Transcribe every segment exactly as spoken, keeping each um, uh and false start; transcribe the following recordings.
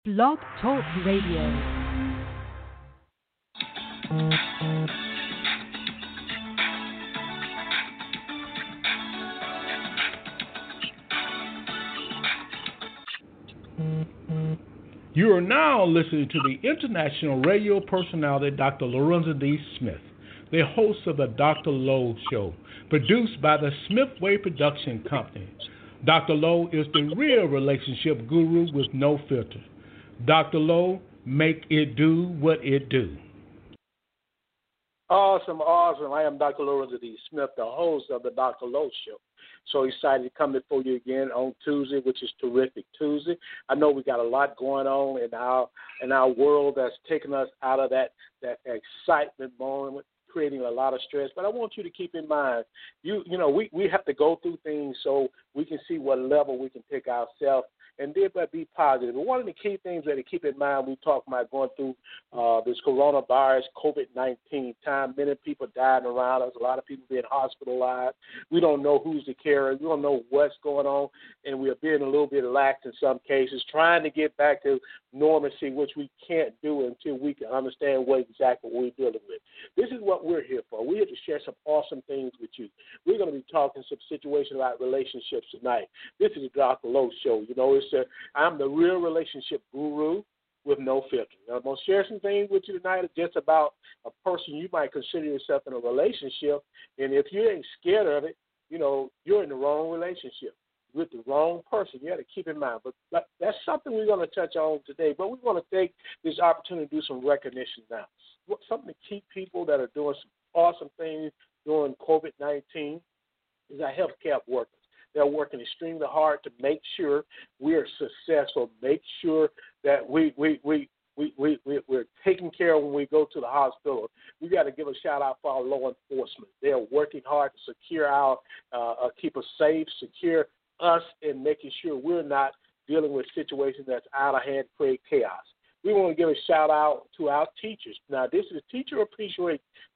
Blog Talk Radio. You are now listening to the international radio personality Doctor Lorenzo D. Smith, the host of the Doctor Lowe Show, produced by the Smithway Production Company. Doctor Lowe is the real relationship guru with no filter. Doctor Lowe, make it do what it do. Awesome, awesome. I am Doctor Lorenzo D. Smith, the host of the Doctor Lowe Show. So excited to come before you again on Tuesday, which is Terrific Tuesday. I know we got a lot going on in our in our world that's taking us out of that, that excitement moment, creating a lot of stress. But I want you to keep in mind, you you know, we, we have to go through things so we can see what level we can take ourselves and thereby be positive. But one of the key things that to keep in mind, we talk about going through uh, this coronavirus, COVID nineteen time. Many people dying around us. A lot of people being hospitalized. We don't know who's the carrier. We don't know what's going on, and we are being a little bit lax in some cases, trying to get back to normalcy, which we can't do until we can understand what exactly we're dealing with. This is what we're here for. We're here to share some awesome things with you. We're going to be talking some situations about relationships tonight. This is the Doctor Lowe Show. You know, it's a, I'm the real relationship guru with no filter. Now, I'm going to share some things with you tonight just about a person you might consider yourself in a relationship, and if you ain't scared of it, you know, you're in the wrong relationship with the wrong person. You got to keep in mind. But, but that's something we're going to touch on today. But we want to take this opportunity to do some recognition now. Something to keep people that are doing some awesome things during COVID nineteen is our healthcare workers. They're working extremely hard to make sure we're successful, make sure that we, we, we, we, we, we, we're taken care of when we go to the hospital. We got to give a shout-out for our law enforcement. They're working hard to secure our, uh, uh, keep us safe, secure us, and making sure we're not dealing with situations that's out of hand, create chaos. We want to give a shout-out to our teachers. Now, this is Teacher Appreciation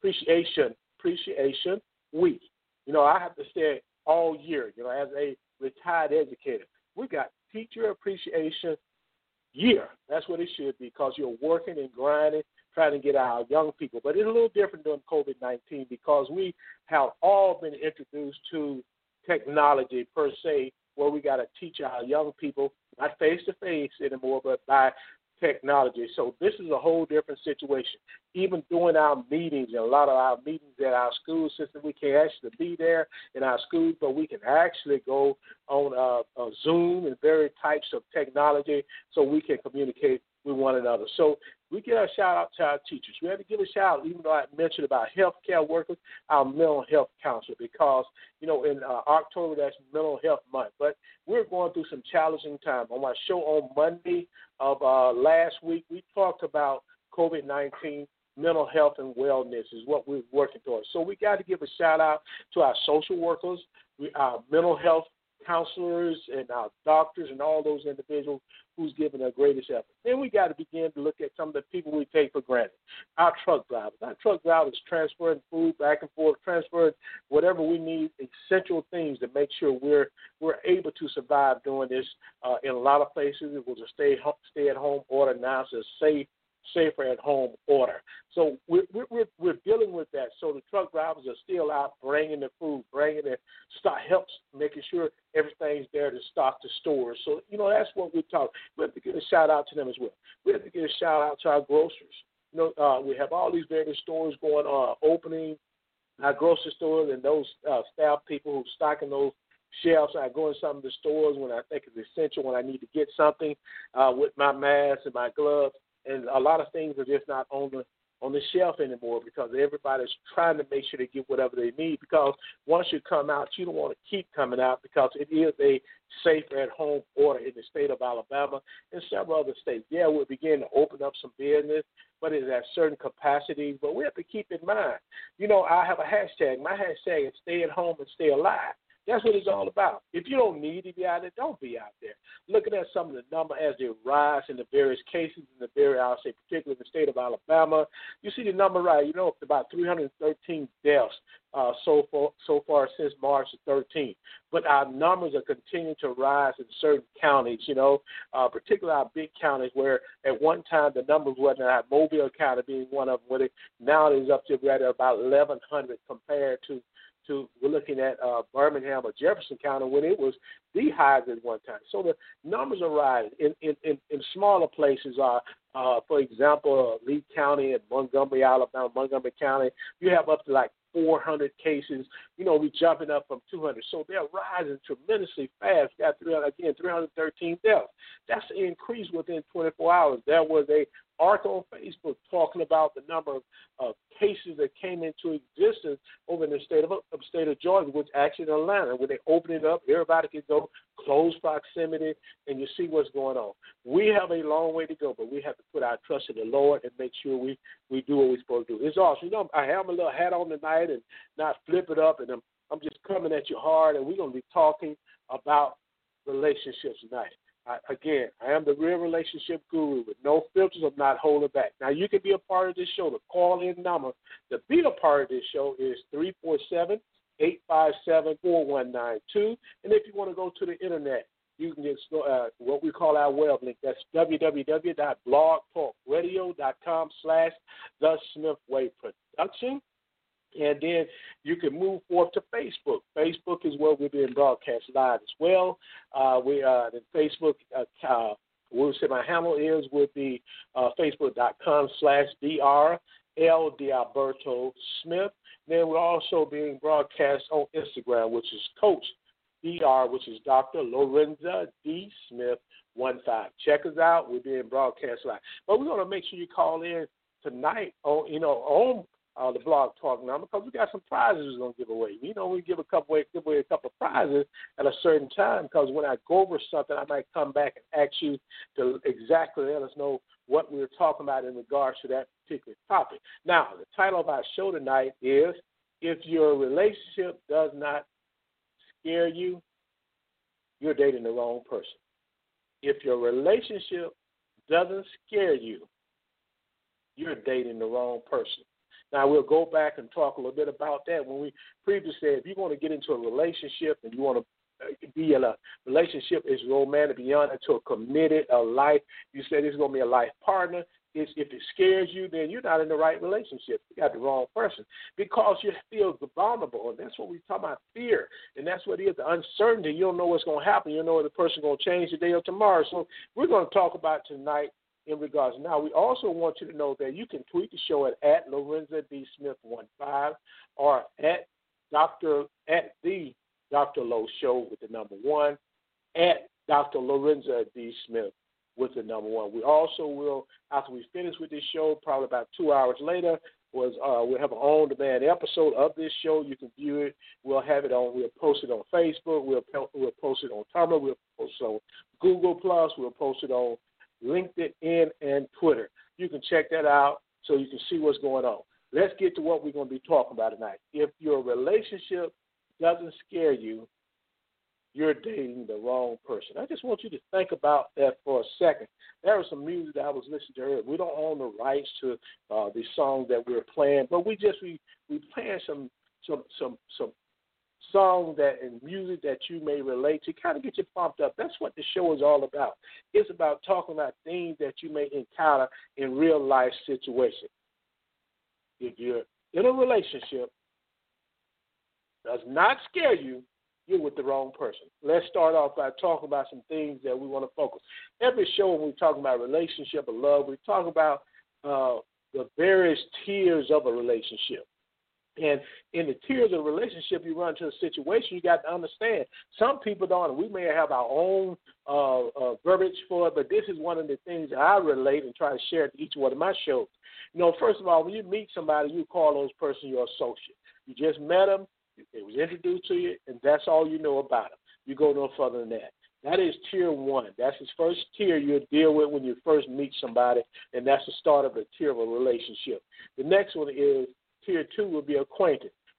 Appreciation Week. You know, I have to say it all year, you know, as a retired educator. We got Teacher Appreciation Year. That's what it should be, because you're working and grinding, trying to get our young people. But it's a little different during COVID nineteen because we have all been introduced to technology per se, where we got to teach our young people, not face-to-face anymore, but by technology. So this is a whole different situation. Even during our meetings, and a lot of our meetings at our school system, we can't actually be there in our schools, but we can actually go on uh, uh, Zoom and various types of technology so we can communicate with one another. So we give a shout out to our teachers. We have to give a shout out, even though I mentioned about healthcare workers, our mental health counselor, because, you know, in uh, October, that's Mental Health Month. But we're going through some challenging time. On my show on Monday of uh, last week, we talked about COVID nineteen, mental health and wellness is what we're working towards. So we got to give a shout out to our social workers, we, our mental health counselors, and our doctors, and all those individuals who's giving their greatest effort. Then we got to begin to look at some of the people we take for granted. Our truck drivers. Our truck drivers transferring food back and forth, transferring whatever we need, essential things to make sure we're we're able to survive during this. Uh, in a lot of places, it was a stay stay at home order. Now it's a safe. safer at home order. So we're, we're, we're dealing with that. So the truck drivers are still out bringing the food, bringing the stock, helps making sure everything's there to stock the stores. So, you know, that's what we're talking. We have to give a shout out to them as well. We have to give a shout out to our grocers. You know, uh, we have all these various stores going on, uh, opening our grocery stores, and those uh, staff people who stocking those shelves. I go in some of the stores when I think it's essential, when I need to get something uh, with my mask and my gloves. And a lot of things are just not on the on the shelf anymore because everybody's trying to make sure they get whatever they need. Because once you come out, you don't want to keep coming out because it is a safer at home order in the state of Alabama and several other states. Yeah, we're beginning to open up some business, but it's at certain capacities. But we have to keep in mind, you know, I have a hashtag. My hashtag is stay at home and stay alive. That's what it's all about. If you don't need to be out there, don't be out there. Looking at some of the number as they rise in the various cases in the very, I'll say, particularly in the state of Alabama, you see the number rise. You know, it's about three hundred thirteen deaths uh, so far so far since March the thirteenth. But our numbers are continuing to rise in certain counties. You know, uh, particularly our big counties where at one time the numbers wasn't at Mobile County being one of them. Where it, now it is up to right at about eleven hundred compared to. To we're looking at uh, Birmingham or Jefferson County when it was the highest at one time. So the numbers are rising. In in, in, in smaller places are, uh, for example, uh, Lee County and Montgomery, Alabama, Montgomery County, you have up to like four hundred cases. You know, we're jumping up from two hundred. So they're rising tremendously fast. We got, three hundred, again, three hundred thirteen deaths. That's an increase within twenty-four hours. There was a article on Facebook talking about the number of uh, cases that came into existence over in the state of, of state of Georgia, which actually in Atlanta, when they open it up, everybody can go close proximity, and you see what's going on. We have a long way to go, but we have to put our trust in the Lord and make sure we, we do what we're supposed to do. It's awesome. You know, I have my little hat on tonight and not flip it up, and I'm, I'm just coming at you hard, and we're going to be talking about relationships tonight. I, again, I am the real relationship guru with no filters. I'm not holding back. Now, you can be a part of this show. The call-in number to be a part of this show is three four seven, eight five seven, four one nine two. And if you want to go to the Internet, you can just go uh, what we call our web link. That's w w w dot blog talk radio dot com slash The Smith Way Production. And then you can move forward to Facebook. Facebook is where we're being broadcast live as well. Uh, we uh, the Facebook, uh, uh, we'll say my handle is would be uh, facebook.com slash dr L D'Alberto Smith. Then we're also being broadcast on Instagram, which is Coach Dr, which is Doctor Lorenza D Smith one five. Check us out. We're being broadcast live. But we're going to make sure you call in tonight on you know on. Uh, the blog talk number because we got some prizes we're going to give away. You know, we give a couple away, give away a couple of prizes at a certain time because when I go over something, I might come back and ask you to exactly let us know what we were talking about in regards to that particular topic. Now, the title of our show tonight is If Your Relationship Does Not Scare You, You're Dating the Wrong Person. If your relationship doesn't scare you, you're dating the wrong person. Now, we'll go back and talk a little bit about that. When we previously said if you want to get into a relationship and you want to be in a relationship, is romantic beyond into a committed a life, you said it's going to be a life partner. It's, if it scares you, then you're not in the right relationship. You got the wrong person because you feel vulnerable, and that's what we talk about, fear, and that's what it is, the uncertainty. You don't know what's going to happen. You don't know if the person is going to change today or tomorrow. So we're going to talk about tonight in regards. Now, we also want you to know that you can tweet the show at, at Lorenza D. Smith one five or at Doctor at the Doctor Lowe Show with the number one, at Doctor Lorenza D. Smith with the number one. We also will, after we finish with this show, probably about two hours later, was uh, we'll have an on-demand episode of this show. You can view it. We'll have it on. We'll post it on Facebook. We'll we'll post it on Tumblr. We'll post it on Google Plus. We'll post it on LinkedIn and Twitter. You can check that out so you can see what's going on. Let's get to what we're going to be talking about tonight. If your relationship doesn't scare you, you're dating the wrong person. I just want you to think about that for a second. There was some music that I was listening to earlier. We don't own the rights to uh, the songs that we're playing, but we just we we playing some some some some songs that and music that you may relate to, kind of get you pumped up. That's what the show is all about. It's about talking about things that you may encounter in real life situations. If you're in a relationship does not scare you, you're with the wrong person. Let's start off by talking about some things that we want to focus. Every show when we talk about relationship or love, we talk about uh, the various tiers of a relationship. And in the tiers of a relationship, you run into a situation, you got to understand. Some people don't. We may have our own uh, uh, verbiage for it, but this is one of the things that I relate and try to share to each one of my shows. You know, first of all, when you meet somebody, you call those person your associate. You just met them, they was introduced to you, and that's all you know about them. You go no further than that. That is tier one. That's the first tier you'll deal with when you first meet somebody, and that's the start of the tier of a relationship. The next one is tier two will be acquaintance.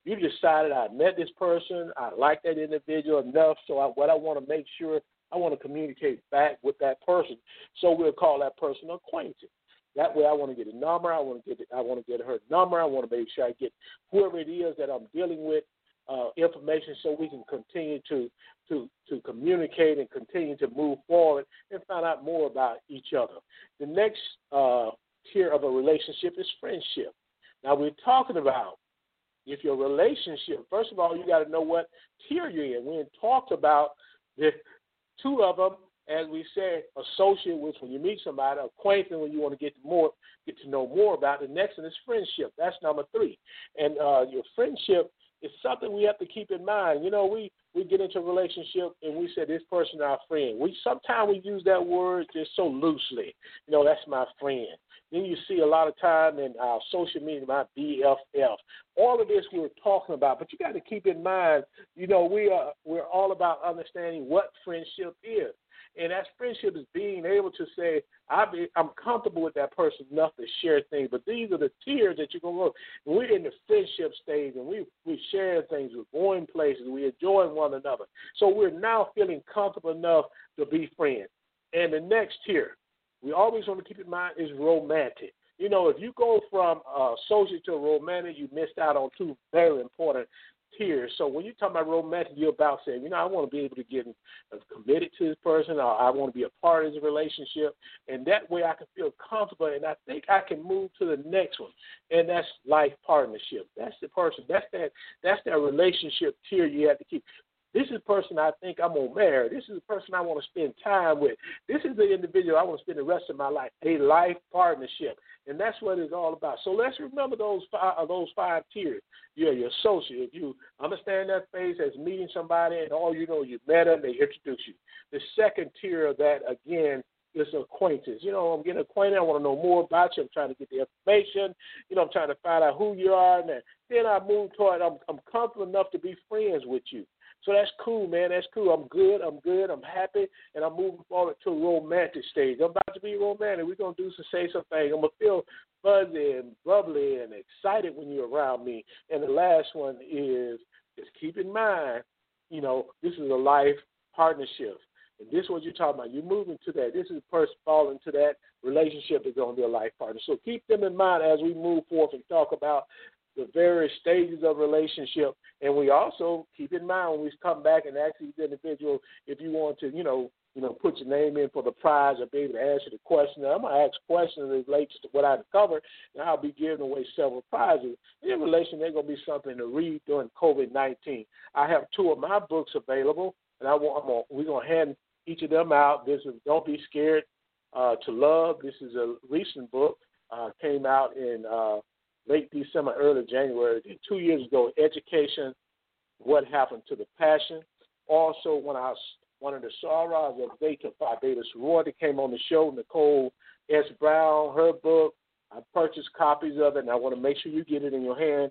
You decided I met this person, I like that individual enough, so I, what I want to make sure, I want to communicate back with that person. So we'll call that person acquaintance. That way I want to get a number, I want to get I want to get her number, I want to make sure I get whoever it is that I'm dealing with uh, information so we can continue to, to, to communicate and continue to move forward and find out more about each other. The next uh, tier of a relationship is friendship. Now we're talking about if your relationship, first of all, you got to know what tier you're in. We talked about the two of them, as we said, associate, which when you meet somebody, acquaintance when you want to get more, get to know more about. The next one is friendship. That's number three. And uh, your friendship is something we have to keep in mind. You know, we, we get into a relationship and we say this person is our friend. We sometimes we use that word just so loosely. You know, that's my friend. Then you see a lot of time in our social media, my B F F. All of this we're talking about, but you got to keep in mind, you know, we are we're all about understanding what friendship is. And that friendship is being able to say, I be, I'm comfortable with that person enough to share things. But these are the tiers that you're going to go. We're in the friendship stage, and we we share things. We're going places. We're enjoying one another. So we're now feeling comfortable enough to be friends. And the next tier, we always want to keep in mind, is romantic. You know, if you go from uh, associate to romantic, you missed out on two very important tiers. So when you talk about romantic, you're about saying, you know, I want to be able to get uh, committed to this person, or I want to be a part of this relationship, and that way I can feel comfortable, and I think I can move to the next one, and that's life partnership. That's the person. That's that. That's that relationship tier you have to keep. This is the person I think I'm going to marry. This is the person I want to spend time with. This is the individual I want to spend the rest of my life, a life partnership. And that's what it's all about. So let's remember those five, uh, those five tiers. You're your associate. If you understand that phase as meeting somebody and all you know, you met them, they introduce you. The second tier of that, again, is acquaintance. You know, I'm getting acquainted. I want to know more about you. I'm trying to get the information. You know, I'm trying to find out who you are. And then I move toward, I'm, I'm comfortable enough to be friends with you. So that's cool, man. That's cool. I'm good. I'm good. I'm happy. And I'm moving forward to a romantic stage. I'm about to be romantic. We're going to do some, say some things. I'm going to feel fuzzy and bubbly and excited when you're around me. And the last one is just keep in mind, you know, this is a life partnership. And this is what you're talking about. You're moving to that. This is a person falling into that relationship that's going to be a life partner. So keep them in mind as we move forward and talk about the various stages of relationship. And we also keep in mind when we come back and ask these individuals if you want to, you know, you know, put your name in for the prize or be able to answer the question. Now, I'm going to ask questions that relate to what I've covered, and I'll be giving away several prizes. In relation, they're going to be something to read during COVID nineteen. I have two of my books available, and I want, I'm gonna, we're going to hand each of them out. This is Don't Be Scared uh, to Love. This is a recent book. Uh, came out in uh, late December, early January. Two years ago, Education, What Happened to the Passion. Also, when I was one of the sorors of Beta Phi Beta Sorority came on the show, Nicole S. Brown, her book. I purchased copies of it, and I want to make sure you get it in your hand.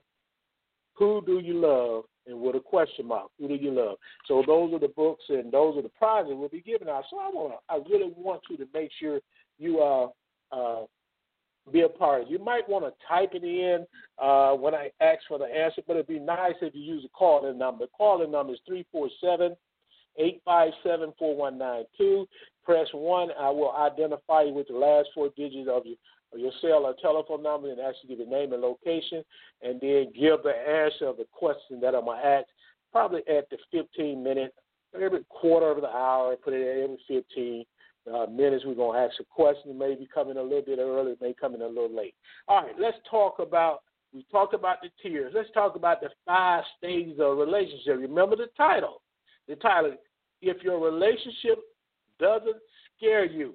Who Do You Love? And with a question mark, who do you love? So those are the books, and those are the prizes we'll be giving out. So I want to, I really want you to make sure you uh, uh, be a part. You might want to type it in uh, when I ask for the answer, but it'd be nice if you use a call-in number. The call-in number is three four seven, eight five seven, four one nine two. Press one. I will identify you with the last four digits of your, of your cell or telephone number and actually give your name and location, and then give the answer of the question that I'm going to ask probably at the fifteen minute, every quarter of the hour, put it at every fifteen Uh, minutes. We're going to ask a question. It may be coming a little bit early. It may come in a little late. All right, let's talk about, we talked about the tiers. Let's talk about the five stages of a relationship. Remember the title. The title, if your relationship doesn't scare you,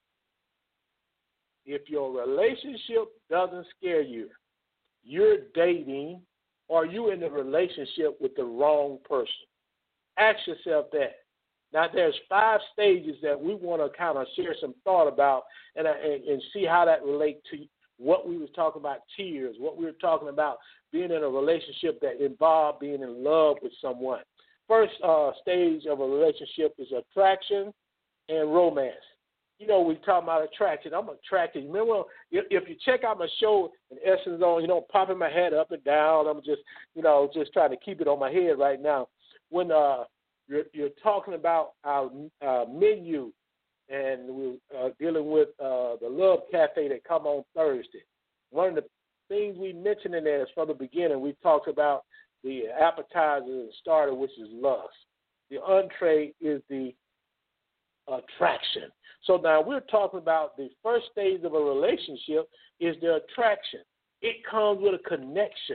if your relationship doesn't scare you, you're dating or you're in a relationship with the wrong person. Ask yourself that. Now, there's five stages that we want to kind of share some thought about and, and, and see how that relates to what we was talking about, tiers, what we were talking about being in a relationship that involved being in love with someone. First uh, stage of a relationship is attraction and romance. you know, we talk about attraction. I'm attracted. Remember, if, if you check out my show and Essence on, you know, popping my head up and down, I'm just, you know, just trying to keep it on my head right now. When uh, you're, you're talking about our uh, menu, and we're uh, dealing with uh, the Love Cafe that come on Thursday. One of the things we mentioned in there is from the beginning, we talked about the appetizer and starter, which is lust. The entree is the attraction. So now we're talking about the first stage of a relationship is the attraction. It comes with a connection.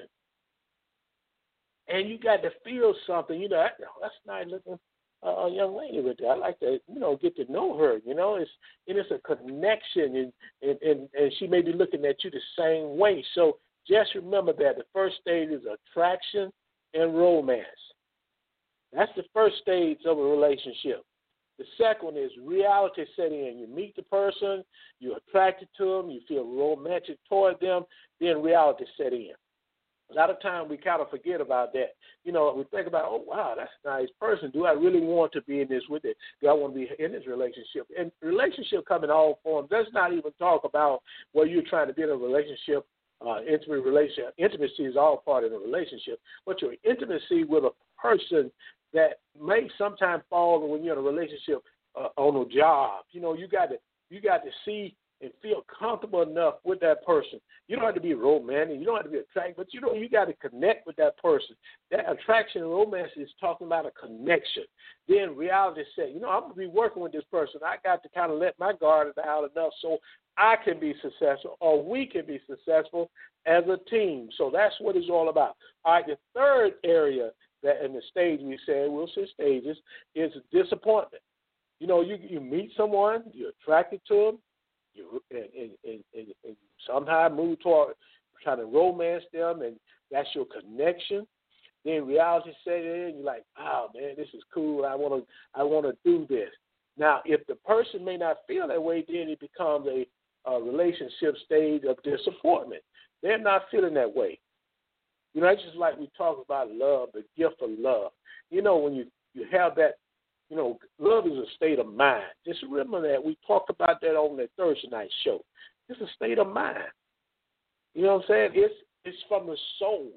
And you got to feel something. You know, that, oh, that's nice looking uh, young lady with that. I like to, you know, get to know her. You know, it's and it's a connection, and, and, and, and she may be looking at you the same way. So just remember that the first stage is attraction and romance. That's the first stage of a relationship. The second one is reality setting in. You meet the person, you're attracted to them, you feel romantic toward them, then reality set in. A lot of times we kind of forget about that. You know, we think about, oh, wow, that's a nice person. Do I really want to be in this with it? Do I want to be in this relationship? And relationship come in all forms. Let's not even talk about where you're trying to be in a relationship. Uh, intimate relationship. Intimacy is all part of the relationship. But your intimacy with a person that may sometimes fall when you're in a relationship uh, on a job. You know, you got to you got to see and feel comfortable enough with that person. You don't have to be romantic. You don't have to be attracted, but you know you got to connect with that person. That attraction and romance is talking about a connection. Then reality set. You know, I'm gonna be working with this person. I got to kind of let my guard down enough so I can be successful, or we can be successful as a team. So that's what it's all about. All right, the third area that in the stage we say, we'll say stages, is disappointment. You know, you you meet someone, you're attracted to them, you and, and, and, and, and somehow move toward trying to romance them, and that's your connection. Then reality set in, you're like, wow, man, this is cool. I want to I want to do this. Now, if the person may not feel that way, then it becomes a, a relationship stage of disappointment. They're not feeling that way. You know, it's just like we talk about love, the gift of love. You know, when you, you have that, you know, love is a state of mind. Just remember that. We talked about that on the Thursday night show. It's a state of mind. You know what I'm saying? It's it's from the soul.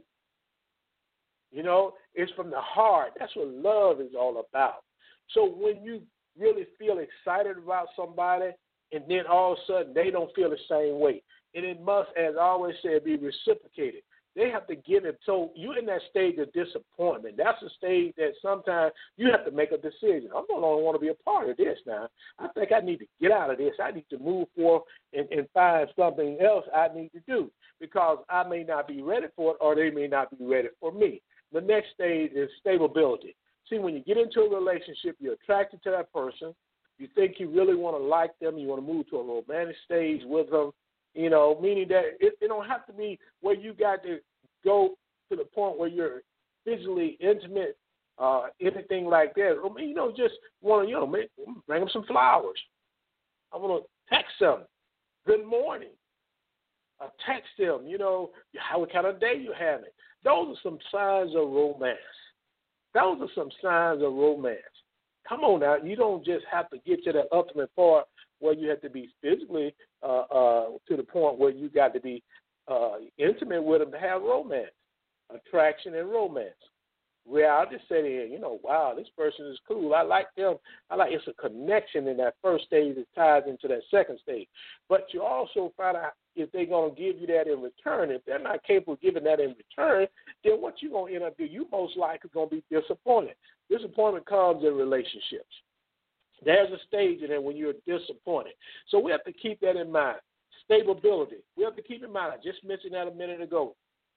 You know, it's from the heart. That's what love is all about. So when you really feel excited about somebody and then all of a sudden they don't feel the same way, and it must, as I always say, be reciprocated. They have to give it. So you're in that stage of disappointment. That's a stage that sometimes you have to make a decision. I no longer want to be a part of this now. I think I need to get out of this. I need to move forward and, and find something else I need to do because I may not be ready for it or they may not be ready for me. The next stage is stability. See, when you get into a relationship, you're attracted to that person. You think you really want to like them. You want to move to a romantic stage with them. You know, meaning that it, it don't have to be where you got to go to the point where you're physically intimate, uh, anything like that. I mean, you know, just want to, you know, make, bring them some flowers. I want to text them, good morning. I text them, you know, how what kind of day you having. Those are some signs of romance. Those are some signs of romance. Come on now, you don't just have to get to that ultimate part where you have to be physically uh, uh, to the point where you got to be uh, intimate with them to have romance, attraction and romance. Reality set in, you know, wow, this person is cool. I like them. I like it's a connection in that first stage that ties into that second stage. But you also find out if they're going to give you that in return. If they're not capable of giving that in return, then what you're going to end up doing, you most likely going to be disappointed. Disappointment comes in relationships. There's a stage in there when you're disappointed. So we have to keep that in mind. Stability. We have to keep in mind. I just mentioned that a minute ago.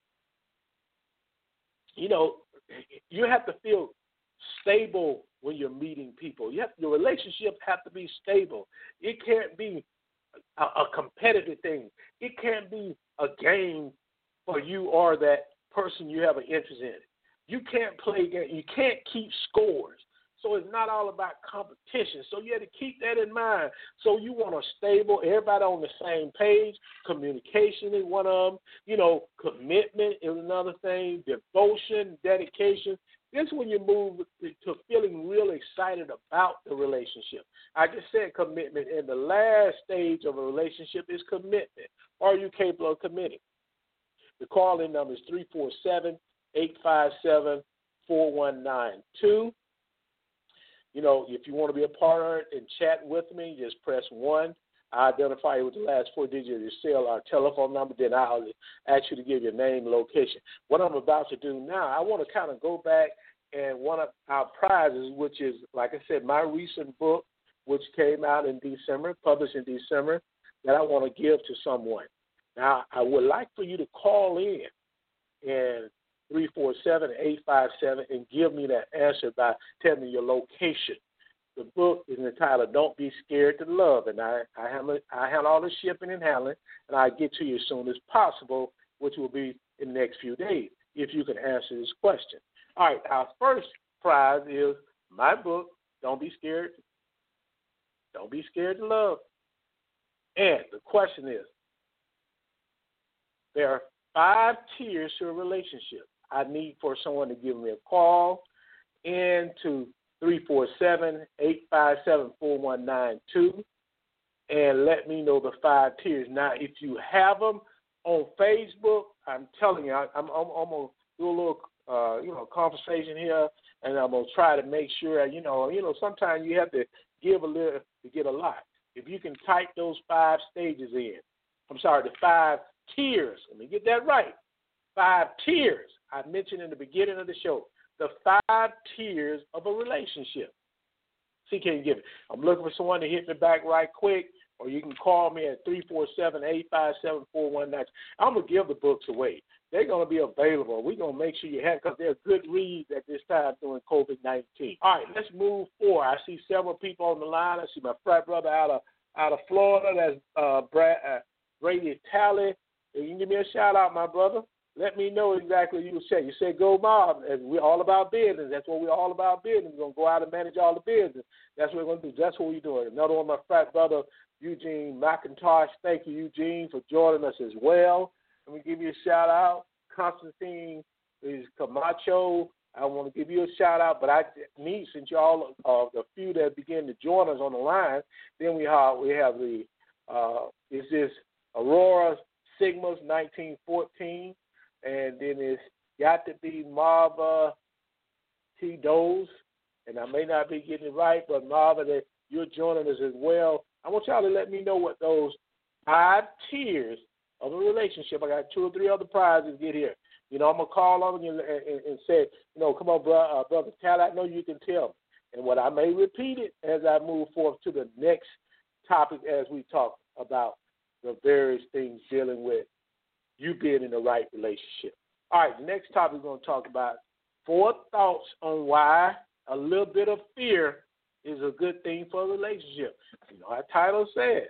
You know, you have to feel stable when you're meeting people. You have, your relationships have to be stable. It can't be a, a competitive thing. It can't be a game for you or that person you have an interest in. You can't play games. You can't keep scores. So it's not all about competition. So you have to keep that in mind. So you want a stable, everybody on the same page. Communication is one of them. You know, commitment is another thing. Devotion, dedication. This is when you move to feeling real excited about the relationship. I just said commitment, and the last stage of a relationship is commitment. Are you capable of committing? The call-in number is three four seven, eight five seven, four one nine two. You know, if you want to be a part and chat with me, just press one. I identify you with the last four digits of your cell, our telephone number, then I'll ask you to give your name, location. What I'm about to do now, I want to kind of go back and one of our prizes, which is, like I said, my recent book, which came out in December, published in December, that I want to give to someone. Now, I would like for you to call in and three four seven, eight five seven and give me that answer by telling me your location. The book is entitled Don't Be Scared to Love, and I, I, handle, I handle all the shipping and handling, and I'll get to you as soon as possible, which will be in the next few days, if you can answer this question. All right, our first prize is my book, Don't Be Scared. Don't Be Scared to Love. And the question is, there are five tiers to a relationship. I need for someone to give me a call in to three four seven, eight five seven, four one nine two and let me know the five tiers. Now, if you have them on Facebook, I'm telling you, I, I'm, I'm, I'm going to do a little, uh, you know, conversation here, and I'm going to try to make sure, you know, you know, sometimes you have to give a little to get a lot. If you can type those five stages in, I'm sorry, the five tiers. Let me get that right. Five tiers. I mentioned in the beginning of the show, the five tiers of a relationship. See, can you give it? I'm looking for someone to hit me back right quick, or you can call me at three four seven, eight five seven, four one nine. I'm going to give the books away. They're going to be available. We're going to make sure you have, because they're good reads at this time during covid nineteen. All right, let's move forward. I see several people on the line. I see my frat brother out of out of Florida. That's uh, Brad, uh, Brady Talley. You can give me a shout-out, my brother. Let me know exactly what you say. You say go mob, and we're all about business. That's what we're all about business. We're going to go out and manage all the business. That's what we're going to do. That's what we're doing. Another one, my frat brother, Eugene McIntosh. Thank you, Eugene, for joining us as well. Let me give you a shout-out. Constantine is Camacho. I want to give you a shout-out, but I need, since y'all are uh, the few that begin to join us on the line, then we have, we have the, uh, is this Aurora Sigmas nineteen fourteen. And then it's got to be Marva T. Doze, and I may not be getting it right, but Marva, that you're joining us as well. I want y'all to let me know what those five tiers of a relationship. I got two or three other prizes to get here. You know, I'm going to call on you and, and, and say, you know, come on, bro, uh, Brother Cal, I know you can tell me. And what I may repeat it as I move forward to the next topic as we talk about the various things dealing with you being in the right relationship. All right, the next topic we're going to talk about four thoughts on why a little bit of fear is a good thing for a relationship. You know, our title said,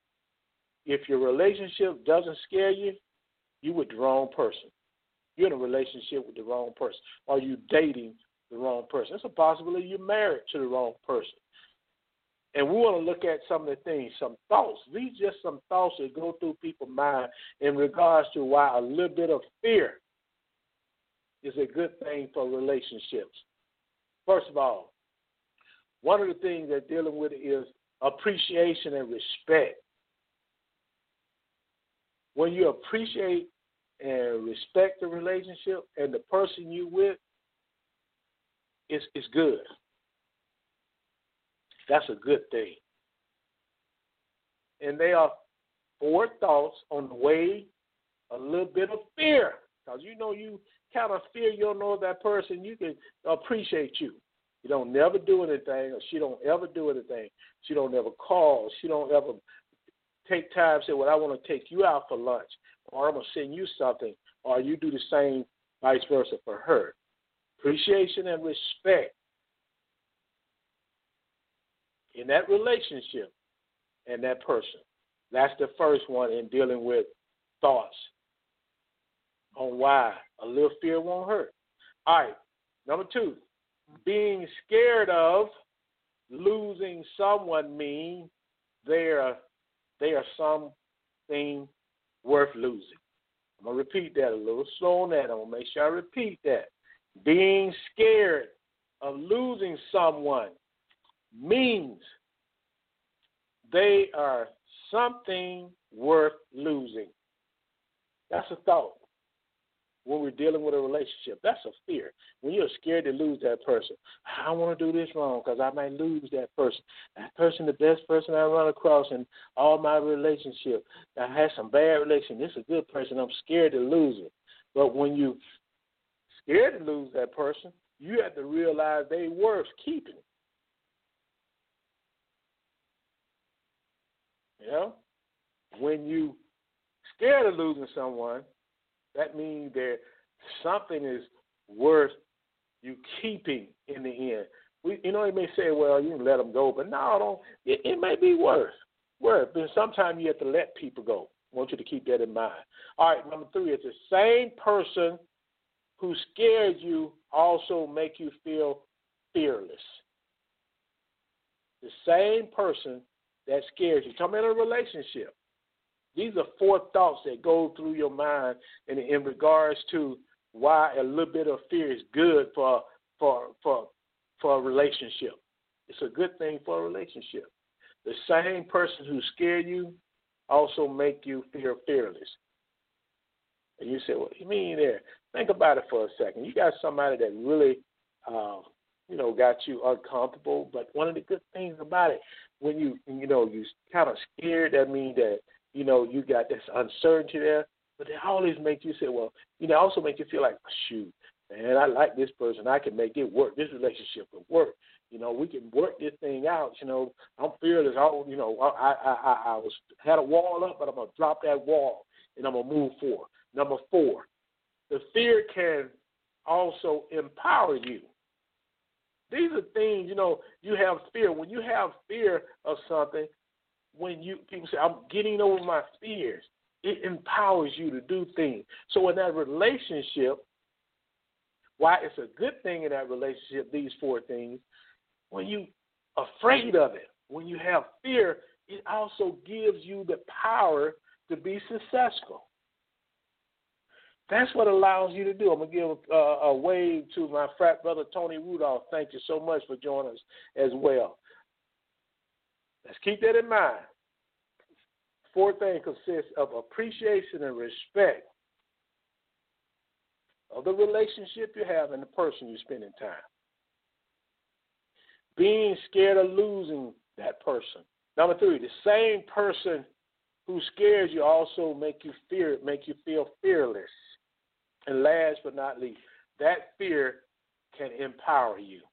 if your relationship doesn't scare you, you're with the wrong person. You're in a relationship with the wrong person. Or you dating the wrong person. It's a possibility you're married to the wrong person. And we want to look at some of the things, some thoughts. These are just some thoughts that go through people's mind in regards to why a little bit of fear is a good thing for relationships. First of all, one of the things they're dealing with is appreciation and respect. When you appreciate and respect the relationship and the person you with, it's, it's good. That's a good thing. And they are four thoughts on the way a little bit of fear. Because you know you kind of fear you don't know that person, you can appreciate you. You don't never do anything, or she don't ever do anything. She don't ever call. She don't ever take time and say, well, I want to take you out for lunch, or I'm going to send you something, or you do the same, vice versa for her. Appreciation and respect in that relationship and that person. That's the first one in dealing with thoughts on why a little fear won't hurt. All right, number two, being scared of losing someone means they are, they are something worth losing. I'm going to repeat that a little slow on that. I'm going to make sure I repeat that. Being scared of losing someone means they are something worth losing. That's a thought when we're dealing with a relationship. That's a fear. When you're scared to lose that person, I don't want to do this wrong because I might lose that person. That person, the best person I run across in all my relationships. I had some bad relations. This is a good person. I'm scared to lose it. But when you scared to lose that person, you have to realize they worth keeping. You know? When you scared of losing someone, that means that something is worth you keeping in the end. We, you know, you may say, well, you can let them go, but no, don't. It, it may be worth. Worth. But sometimes you have to let people go. I want you to keep that in mind. All right, number three, it's the same person who scared you also make you feel fearless. The same person that scares you. Talking about a relationship. These are four thoughts that go through your mind in, in regards to why a little bit of fear is good for for for for a relationship. It's a good thing for a relationship. The same person who scared you also make you feel fearless. And you say, what do you mean there? Think about it for a second. You got somebody that really, uh, you know, got you uncomfortable. But one of the good things about it, when you, you know, you kind of scared, that means that, you know, you got this uncertainty there. But they always make you say, well, you know, also make you feel like, shoot, man, I like this person. I can make it work. This relationship will work. You know, we can work this thing out. You know, I'm fearless. I, you know, I, I, I, I was had a wall up, but I'm gonna drop that wall and I'm gonna move forward. Number four, the fear can also empower you. These are things, you know, you have fear. When you have fear of something, when you people say, I'm getting over my fears, it empowers you to do things. So in that relationship, why it's a good thing in that relationship, these four things, when you afraid of it, when you have fear, it also gives you the power to be successful. That's what allows you to do. I'm going to give a, a wave to my frat brother, Tony Rudolph. Thank you so much for joining us as well. Let's keep that in mind. Fourth thing consists of appreciation and respect of the relationship you have and the person you're spending time. Being scared of losing that person. Number three, the same person who scares you also make you fear, make you feel fearless. And last but not least, that fear can empower you.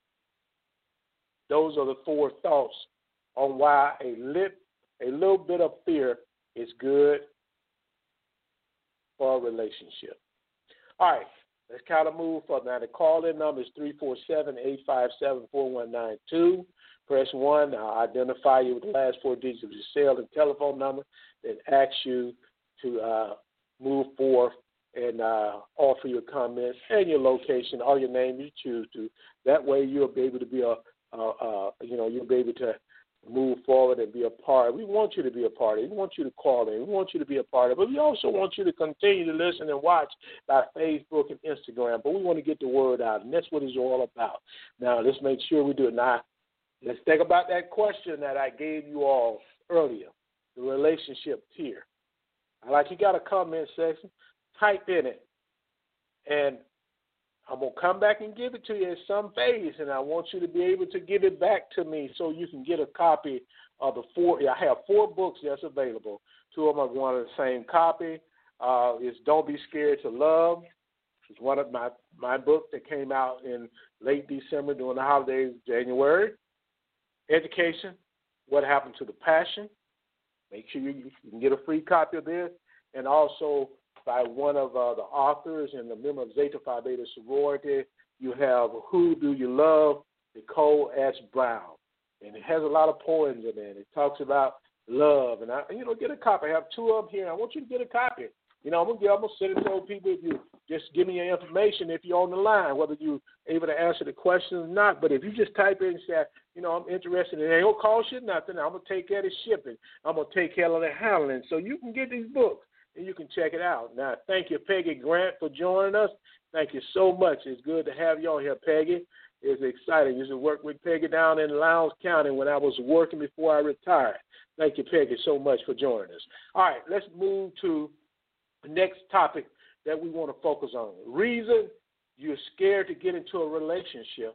Those are the four thoughts on why a, lit, a little bit of fear is good for a relationship. All right, let's kind of move forward. Now, the call-in number is three four seven, eight five seven, four one nine two. Press one. I'll identify you with the last four digits of your cell and telephone number, then ask you to uh, move forward and uh, offer your comments and your location or your name you choose to. That way you'll be able to be a, uh, uh, you know, you'll be able to move forward and be a part. We want you to be a part of it. We want you to call in. We want you to be a part of it. But we also want you to continue to listen and watch by Facebook and Instagram. But we want to get the word out, and that's what it's all about. Now, let's make sure we do it. Now, let's think about that question that I gave you all earlier, the relationship tier. I like you got a comment section. Type in it, and I'm going to come back and give it to you in some phase, and I want you to be able to give it back to me so you can get a copy of the four. I have four books that's available. Two of them are one of the same copy. Uh, it's Don't Be Scared to Love. It's one of my, my books that came out in late December during the holidays, January. Education, What Happened to the Passion. Make sure you, you can get a free copy of this, and also by one of uh, the authors and a member of Zeta Phi Beta sorority. You have Who Do You Love, Nicole S. Brown. And it has a lot of poems in it. It talks about love. And, I, you know, get a copy. I have two of them here. I want you to get a copy. You know, I'm going to I'm gonna send it to people if you just give me your information if you're on the line, whether you're able to answer the question or not. But if you just type in and say, you know, I'm interested in it, it ain't going to cost you nothing. I'm going to take care of the shipping. I'm going to take care of the handling. So you can get these books. and you can check it out. Now, thank you, Peggy Grant, for joining us. Thank you so much. It's good to have you on here, Peggy. It's exciting. I used to work with Peggy down in Lowndes County when I was working before I retired. Thank you, Peggy, so much for joining us. All right, let's move to the next topic that we want to focus on. Reason you're scared to get into a relationship.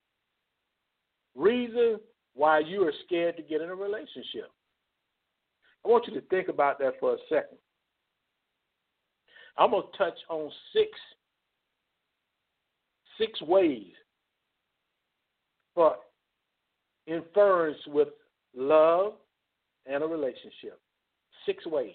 Reason why you are scared to get in a relationship. I want you to think about that for a second. I'm going to touch on six, six ways for inference with love and a relationship. Six ways.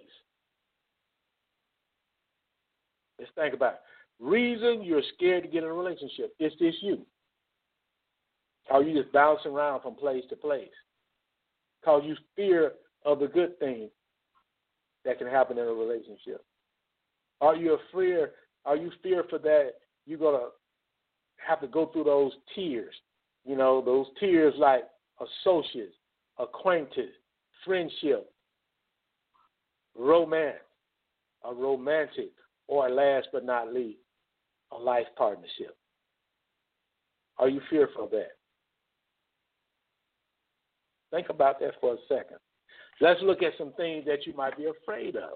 Let's think about it. Reason you're scared to get in a relationship. Is this you? Are you just bouncing around from place to place? Because you fear of the good things that can happen in a relationship. Are you afraid? Are you fearful that you're going to have to go through those tears? You know, those tears like associates, acquaintance, friendship, romance, a romantic, or last but not least, a life partnership. Are you fearful of that? Think about that for a second. Let's look at some things that you might be afraid of.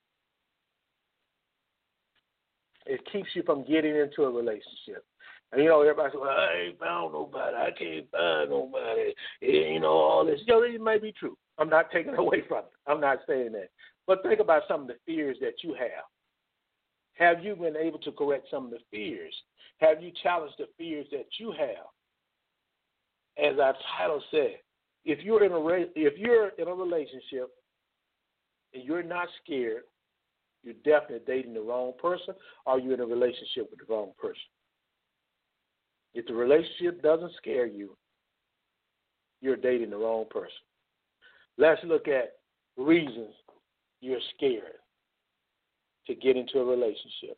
It keeps you from getting into a relationship. And, you know, everybody says, well, I ain't found nobody. I can't find nobody. You know, all this. You know, it may be true. I'm not taking it away from it. I'm not saying that. But think about some of the fears that you have. Have you been able to correct some of the fears? Have you challenged the fears that you have? As our title said, if you're in a if you're in a relationship and you're not scared, you're definitely dating the wrong person, or you're in a relationship with the wrong person. If the relationship doesn't scare you, you're dating the wrong person. Let's look at reasons you're scared to get into a relationship.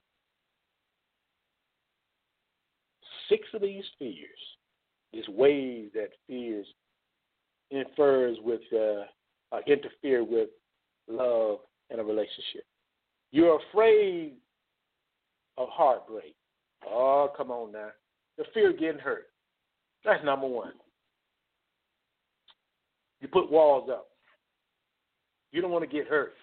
Six of these fears, these ways that fears infers with, uh, uh, interfere with love and a relationship. You're afraid of heartbreak. Oh, come on now. The fear of getting hurt. That's number one. You put walls up. You don't want to get hurt.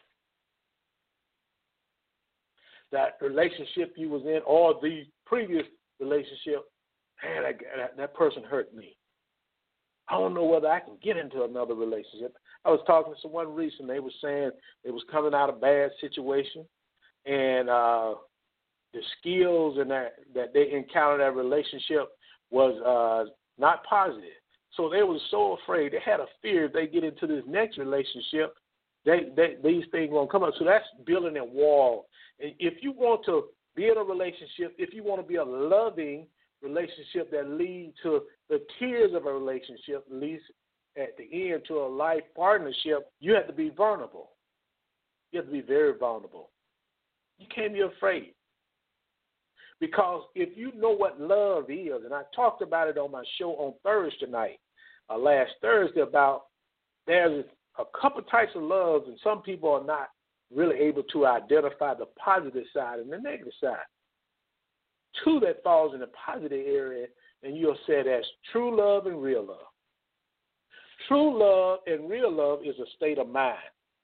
That relationship you was in, or the previous relationship, man, that, that, that person hurt me. I don't know whether I can get into another relationship. I was talking to someone recently. They were saying it was coming out of a bad situation, and uh, the skills and that, that they encountered that relationship was uh, not positive. So they were so afraid. They had a fear if they get into this next relationship, they, they, these things won't come up. So that's building a wall. And if you want to be in a relationship, if you want to be a loving relationship that leads to the tears of a relationship, leads at the end to a life partnership, you have to be vulnerable. You have to be very vulnerable. You can't be afraid. Because if you know what love is, and I talked about it on my show on Thursday night, uh, last Thursday, about there's a couple types of loves, and some people are not really able to identify the positive side and the negative side. Two that falls in the positive area, and you'll say that's true love and real love. True love and real love is a state of mind.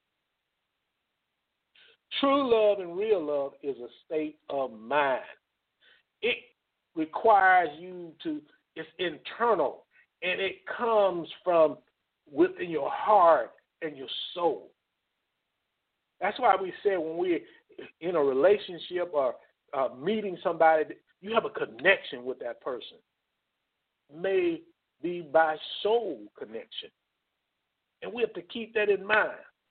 True love and real love is a state of mind. It requires you to, it's internal, and it comes from within your heart and your soul. That's why we say when we're in a relationship or uh, meeting somebody, you have a connection with that person. May be by soul connection. And we have to keep that in mind.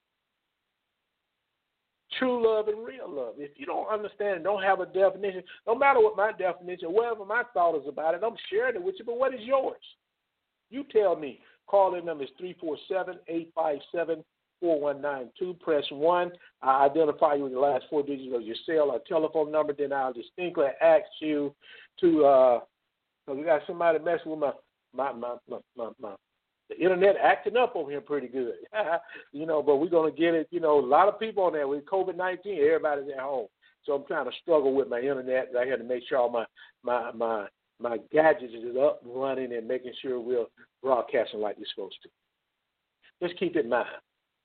True love and real love. If you don't understand, don't have a definition, no matter what my definition, whatever my thought is about it, I'm sharing it with you, but what is yours? You tell me. Call in number is three four seven, eight five seven, four one nine two. Press one. I identify you with the last four digits of your cell or telephone number. Then I'll distinctly ask you to, uh, because we got somebody messing with my, my, my, my, my, my The internet acting up over here pretty good, you know, but we're going to get it, you know, a lot of people on there with COVID nineteen, everybody's at home. So I'm trying to struggle with my internet. I had to make sure all my, my, my, my gadgets is up and running and making sure we're broadcasting like we're supposed to. Just keep in mind,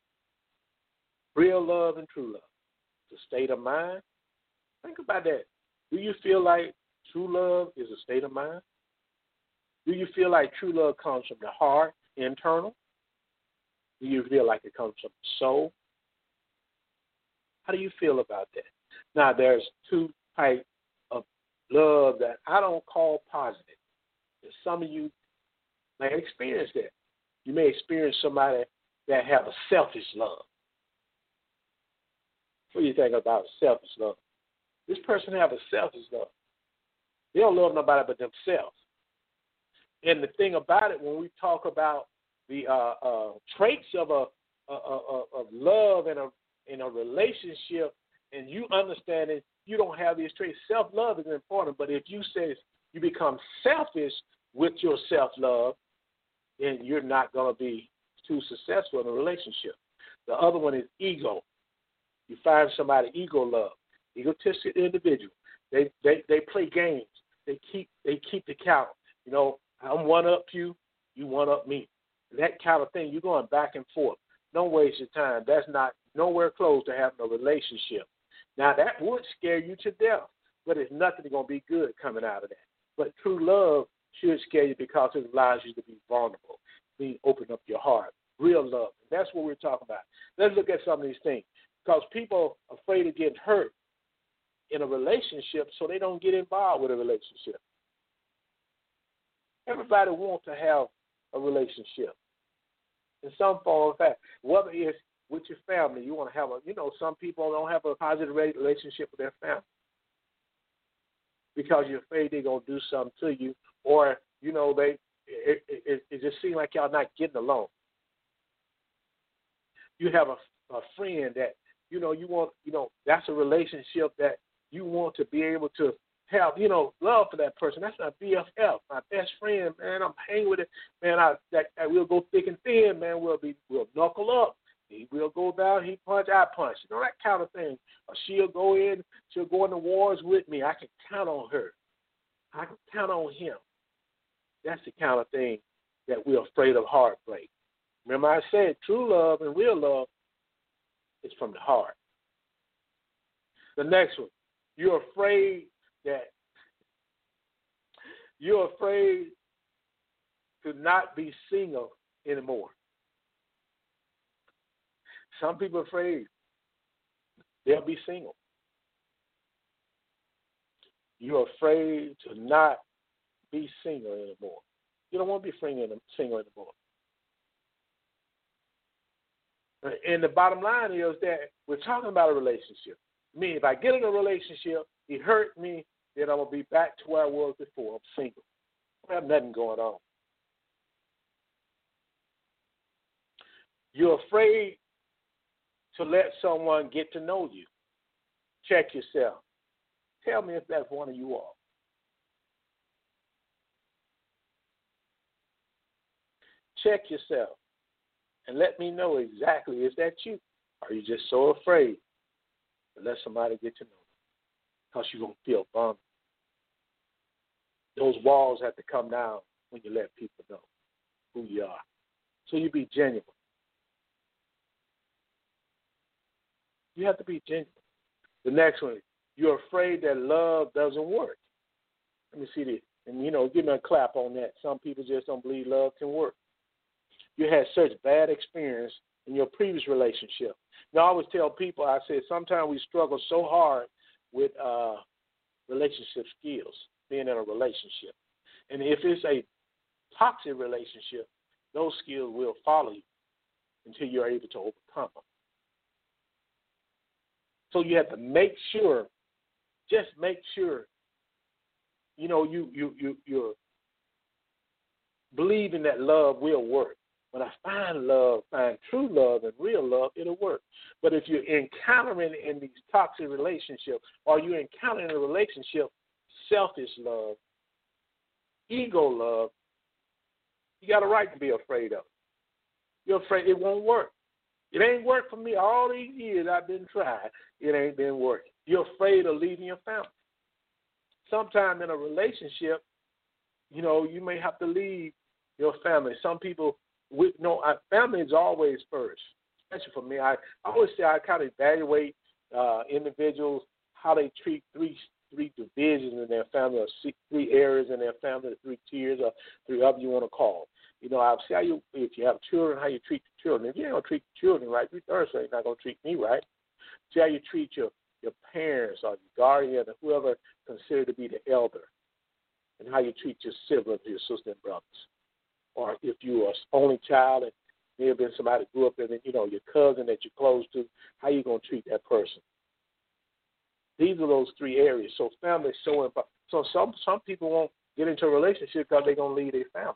real love and true love, the state of mind. Think about that. Do you feel like true love is a state of mind? Do you feel like true love comes from the heart, internal? Do you feel like it comes from the soul? How do you feel about that? Now, there's two types of love that I don't call positive. Some of you may experience that. You may experience somebody that have a selfish love. What do you think about selfish love? This person have a selfish love. They don't love nobody but themselves. And the thing about it, when we talk about the uh, uh, traits of a, a, a of love in a in a relationship, and you understanding you don't have these traits, self-love is important. But if you say you become selfish with your self-love, then you're not going to be too successful in a relationship. The other one is ego. You find somebody ego love, egotistic individual. They they they play games. They keep they keep the count. You know, I'm one up you, you one up me. That kind of thing. You're going back and forth. Don't waste your time. That's not nowhere close to having a relationship. Now that would scare you to death, but it's nothing going to be good coming out of that. But true love should scare you because it allows you to be vulnerable, be open up your heart, real love. And that's what we're talking about. Let's look at some of these things because people are afraid of getting hurt in a relationship, so they don't get involved with a relationship. Everybody wants to have a relationship in some form or fact, whether it's with your family. You want to have a, you know, some people don't have a positive relationship with their family because you're afraid they're going to do something to you, or, you know, they it, it, it just seems like y'all not getting along. You have a, a friend that, you know, you want, you know, that's a relationship that you want to be able to have, you know, love for that person. That's my B F F, my best friend, man. I'm hanging with it, man. I that, that we'll go thick and thin, man. We'll be we'll knuckle up. He will go down. He punch. I punch. You know, that kind of thing. Or she'll go in. She'll go in the wars with me. I can count on her. I can count on him. That's the kind of thing that we're afraid of heartbreak. Remember, I said true love and real love is from the heart. The next one, you're afraid that you're afraid to not be single anymore. Some people are afraid they'll be single. You're afraid to not be single anymore. You don't want to be single anymore. And the bottom line is that we're talking about a relationship. I mean, if I get in a relationship, he hurt me, then I'm going to be back to where I was before. I'm single. I have nothing going on. You're afraid to let someone get to know you. Check yourself. Tell me if that's one of you all. Check yourself and let me know exactly, is that you? Or are you just so afraid to let somebody get to know you? Because you're going to feel vulnerable. Those walls have to come down when you let people know who you are. So you be genuine. You have to be genuine. The next one, you're afraid that love doesn't work. Let me see this. And, you know, give me a clap on that. Some people just don't believe love can work. You had such bad experience in your previous relationship. Now, I always tell people, I said, sometimes we struggle so hard with uh, relationship skills, being in a relationship. And if it's a toxic relationship, those skills will follow you until you're able to overcome them. So you have to make sure, just make sure, you know, you, you, you, you're believing that love will work. When I find love, find true love and real love, it'll work. But if you're encountering in these toxic relationships, or you're encountering in a relationship selfish love, ego love, you got a right to be afraid of it. You're afraid it won't work. It ain't worked for me all these years I've been trying. It ain't been working. You're afraid of leaving your family. Sometime in a relationship, you know, you may have to leave your family. Some people, with no, our family is always first. Especially for me, I, I always say I kind of evaluate uh, individuals, how they treat three three divisions in their family, or six, three areas in their family, or three tiers, or three whatever you want to call it. You know, I'll see how you, if you have children, how you treat the children. If you don't treat the children right, you Thursday, you're not going to treat me right. See how you treat your, your parents or your guardian or whoever considered to be the elder, and how you treat your siblings, your sisters and brothers. Or if you are only child and may have been somebody who grew up in, you know, your cousin that you're close to, how you going to treat that person? These are those three areas. So family is so important. So some, some people won't get into a relationship because they're going to leave their family.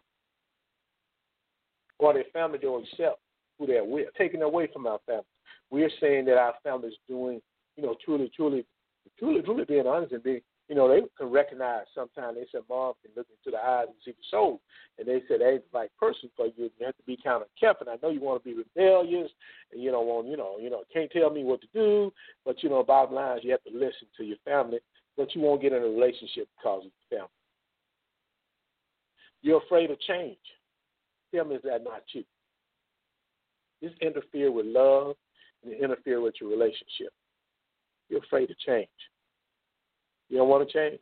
Or their family don't accept who they're with, taken away from our family. We're saying that our family is doing, you know, truly, truly, truly, truly being honest and being, you know, they can recognize sometimes. They said, Mom can look into the eyes and see the soul. And they said, they ain't the right person for you. You have to be kind of careful. And I know you want to be rebellious and you don't want, you know, you know, can't tell me what to do. But, you know, bottom line is you have to listen to your family, but you won't get in a relationship because of your family. You're afraid of change. Tell me, is that not you? This interfere with love and interfere with your relationship. You're afraid of change. You don't want to change?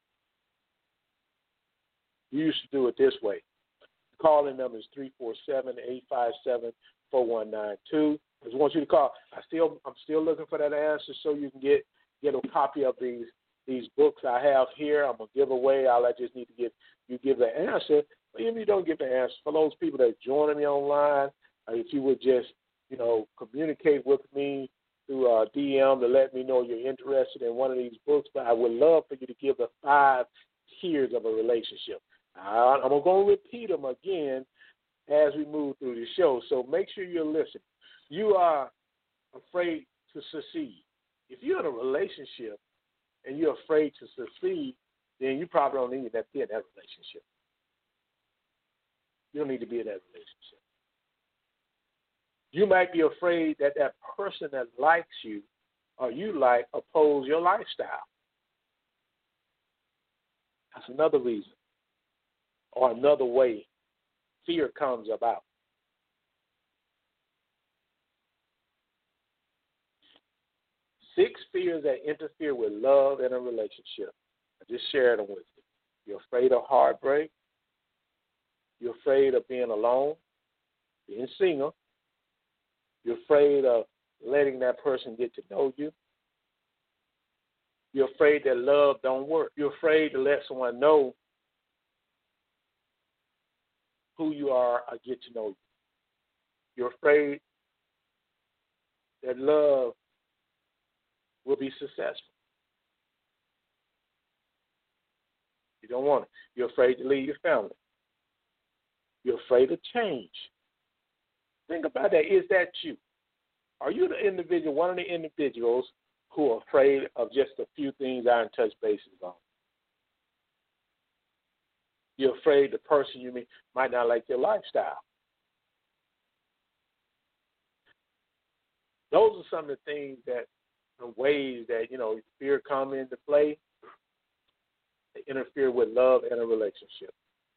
You used to do it this way. The calling number is three four seven, eight five seven, four one nine two. I just want you to call. I still, I'm still looking for that answer so you can get, get a copy of these these books I have here. I'm going to give away. All I just need to get you give the answer. But if you don't get the answer, for those people that are joining me online, uh, if you would just, you know, communicate with me through uh, D M to let me know you're interested in one of these books. But I would love for you to give the five tiers of a relationship. Uh, I'm going to repeat them again as we move through the show. So make sure you're listening. You are afraid to succeed. If you're in a relationship and you're afraid to succeed, then you probably don't need to be in that relationship. You don't need to be in that relationship. You might be afraid that that person that likes you or you like oppose your lifestyle. That's another reason or another way fear comes about. Six fears that interfere with love in a relationship. I just shared them with you. You're afraid of heartbreak. You're afraid of being alone, being single. You're afraid of letting that person get to know you. You're afraid that love don't work. You're afraid to let someone know who you are or get to know you. You're afraid that love will be successful. You don't want it. You're afraid to leave your family. You're afraid of change. Think about that. Is that you? Are you the individual, one of the individuals who are afraid of just a few things I touch bases on? You're afraid the person you meet might not like your lifestyle. Those are some of the things that, the ways that, you know, fear come into play. They interfere with love and a relationship.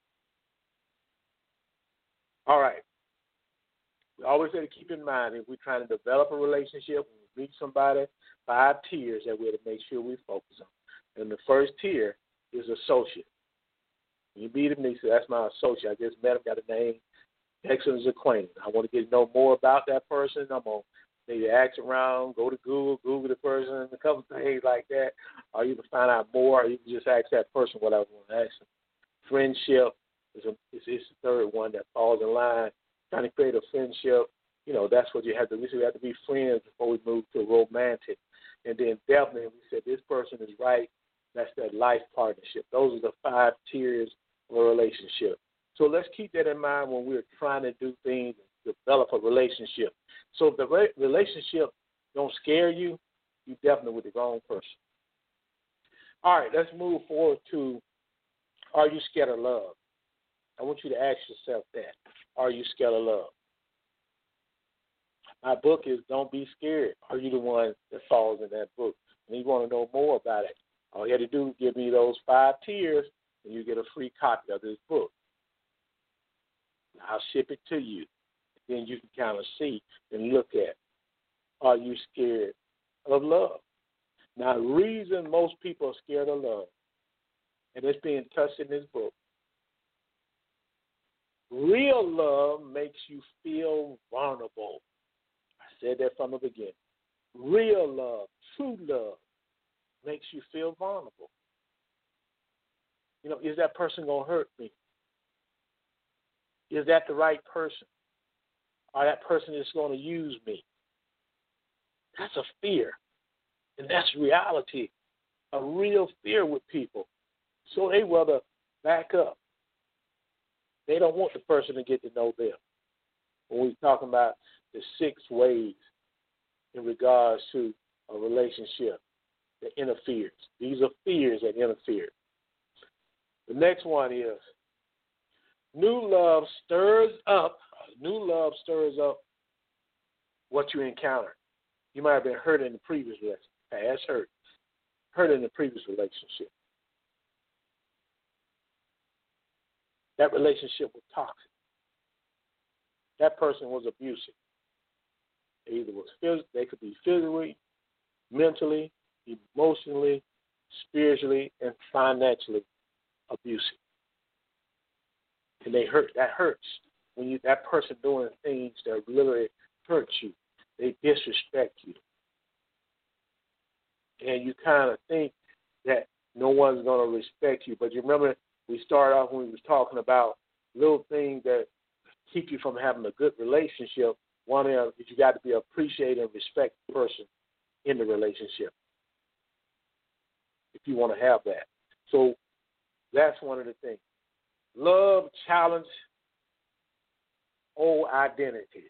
All right. We always have to keep in mind if we're trying to develop a relationship, when we meet somebody, five tiers that we're to make sure we focus on. And the first tier is associate. When you meet him, he said, that's my associate. I just met him, got a name. Next one is acquaintance. I want to get to know more about that person. I'm going to maybe ask around, go to Google, Google the person, a couple of things like that. Or you can find out more, or you can just ask that person what I want to ask them. Friendship is, a, is, is the third one that falls in line. Trying to create a friendship, you know, that's what you have to do. We have to be friends before we move to romantic. And then definitely, we said this person is right. That's that life partnership. Those are the five tiers of a relationship. So let's keep that in mind when we're trying to do things and develop a relationship. So if the re- relationship don't scare you, you're definitely with the wrong person. All right, let's move forward to, are you scared of love? I want you to ask yourself that. Are you scared of love? My book is Don't Be Scared. Are you the one that falls in that book? And you want to know more about it, all you have to do is give me those five tiers, and you get a free copy of this book. I'll ship it to you. Then you can kind of see and look at, are you scared of love? Now, the reason most people are scared of love, and it's being touched in this book, real love makes you feel vulnerable. I said that from the beginning. Real love, true love, makes you feel vulnerable. You know, is that person going to hurt me? Is that the right person? Or that person is going to use me? That's a fear. And that's reality, a real fear with people. So they rather back up. They don't want the person to get to know them. When we're talking about the six ways in regards to a relationship that interferes. These are fears that interfere. The next one is new love stirs up, new love stirs up what you encounter. You might have been hurt in the previous relationship, past hurt, hurt in the previous relationship. That relationship was toxic. That person was abusive. They either was phys- they could be physically, mentally, emotionally, spiritually, and financially abusive. And they hurt. That hurts when you that person doing things that literally hurt you. They disrespect you, and you kind of think that no one's going to respect you. But you remember we started off when we was talking about little things that keep you from having a good relationship. One is you got to be appreciate and respect the person in the relationship if you want to have that. So that's one of the things. Love challenge old identity.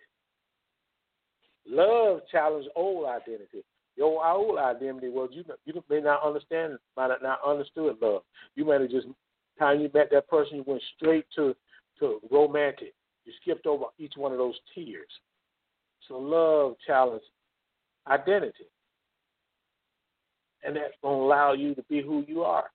Love challenge old identity. Your old identity was you. You may not understand, might not not understood love. You might have just time you met that person, you went straight to to romantic. You skipped over each one of those tiers. So love challenge identity, and that's going to allow you to be who you are.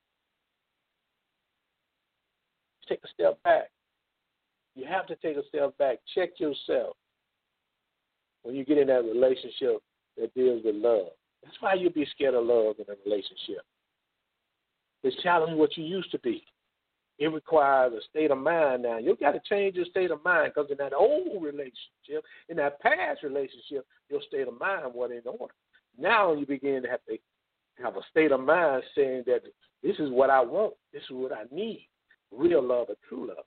Take a step back. You have to take a step back. Check yourself when you get in that relationship that deals with love. That's why you'll be scared of love in a relationship. It's challenging what you used to be. It requires a state of mind now. You've got to change your state of mind because in that old relationship, in that past relationship, your state of mind wasn't in order. Now you begin to have to have a state of mind saying that this is what I want. This is what I need. Real love or true love.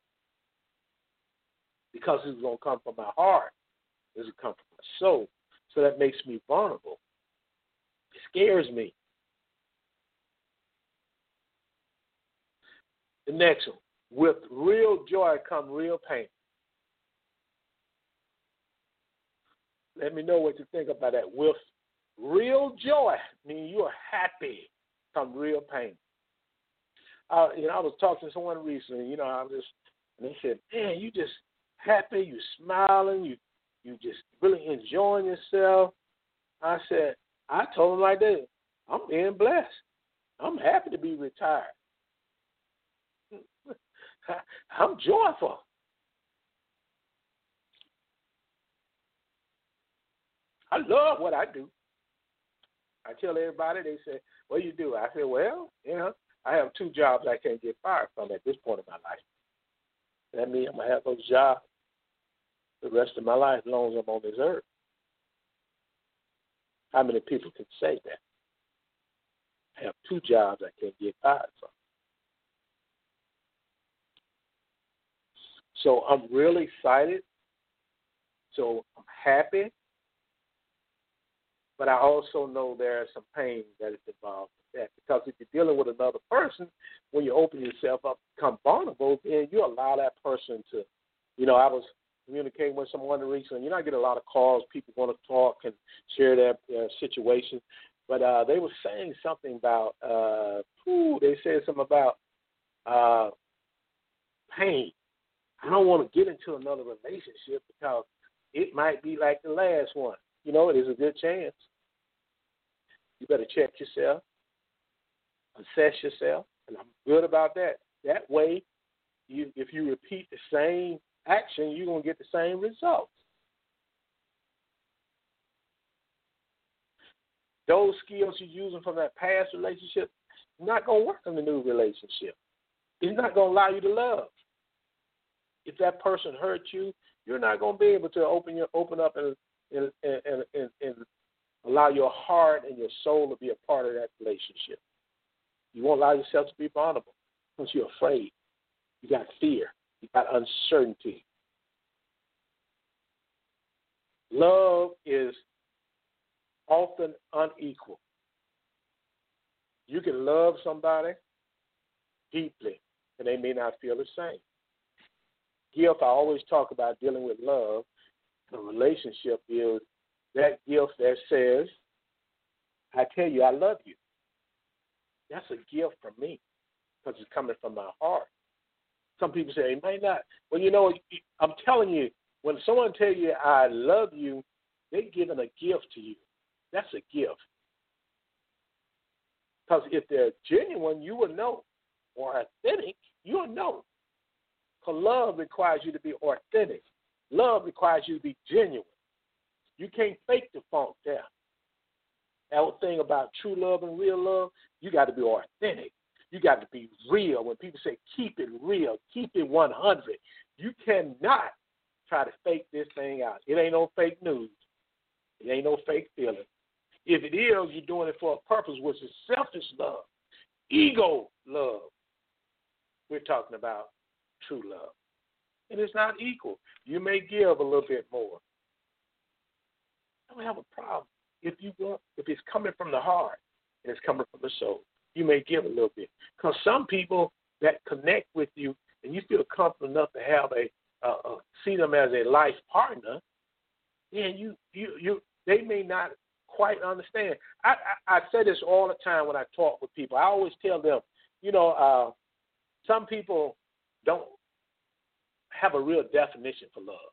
Because it's going to come from my heart. It's going to come from my soul. So that makes me vulnerable. It scares me. The next one. With real joy comes real pain. Let me know what you think about that. With real joy, meaning you are happy, comes real pain. Uh, you know, I was talking to someone recently, you know, I was just, and they said, man, you just happy, you smiling, you you just really enjoying yourself. I said, I told them like this, I'm being blessed. I'm happy to be retired. I'm joyful. I love what I do. I tell everybody, they say, what do you do? I say, well, you know, I have two jobs I can't get fired from at this point in my life. That means I'm going to have those jobs the rest of my life as long as I'm on this earth. How many people can say that? I have two jobs I can't get fired from. So I'm really excited. So I'm happy. But I also know there is some pain that is involved with that. Because if you're dealing with another person, when you open yourself up, become vulnerable, then you allow that person to, you know, I was communicating with someone recently. You know, I get a lot of calls. People want to talk and share their, their situation. But uh, they were saying something about, uh, ooh, they said something about uh, pain. I don't want to get into another relationship because it might be like the last one. You know, it is a good chance. You better check yourself, assess yourself, and I'm good about that. That way, you if you repeat the same action, you're going to get the same results. Those skills you're using from that past relationship not going to work in the new relationship. It's not going to allow you to love. If that person hurt you, you're not going to be able to open your open up and and, and, and, and allow your heart and your soul to be a part of that relationship. You won't allow yourself to be vulnerable because you're afraid. You got fear. You got uncertainty. Love is often unequal. You can love somebody deeply, and they may not feel the same. Gift, I always talk about dealing with love. The relationship is that gift that says, I tell you I love you. That's a gift from me because it's coming from my heart. Some people say, it may not. Well, you know, I'm telling you, when someone tells you I love you, they're giving a gift to you. That's a gift. Because if they're genuine, you will know. Or authentic, you will know. Because love requires you to be authentic. Love requires you to be genuine. You can't fake the funk there. That whole thing about true love and real love, you got to be authentic. You got to be real. When people say keep it real, keep it one hundred, you cannot try to fake this thing out. It ain't no fake news. It ain't no fake feeling. If it is, you're doing it for a purpose, which is selfish love, ego love. We're talking about true love. And it's not equal. You may give a little bit more. I don't have a problem. If you want, if it's coming from the heart and it's coming from the soul, you may give a little bit. Because some people that connect with you and you feel comfortable enough to have a uh, uh, see them as a life partner, then you you you they may not quite understand. I, I, I say this all the time when I talk with people. I always tell them, you know, uh, some people don't have a real definition for love.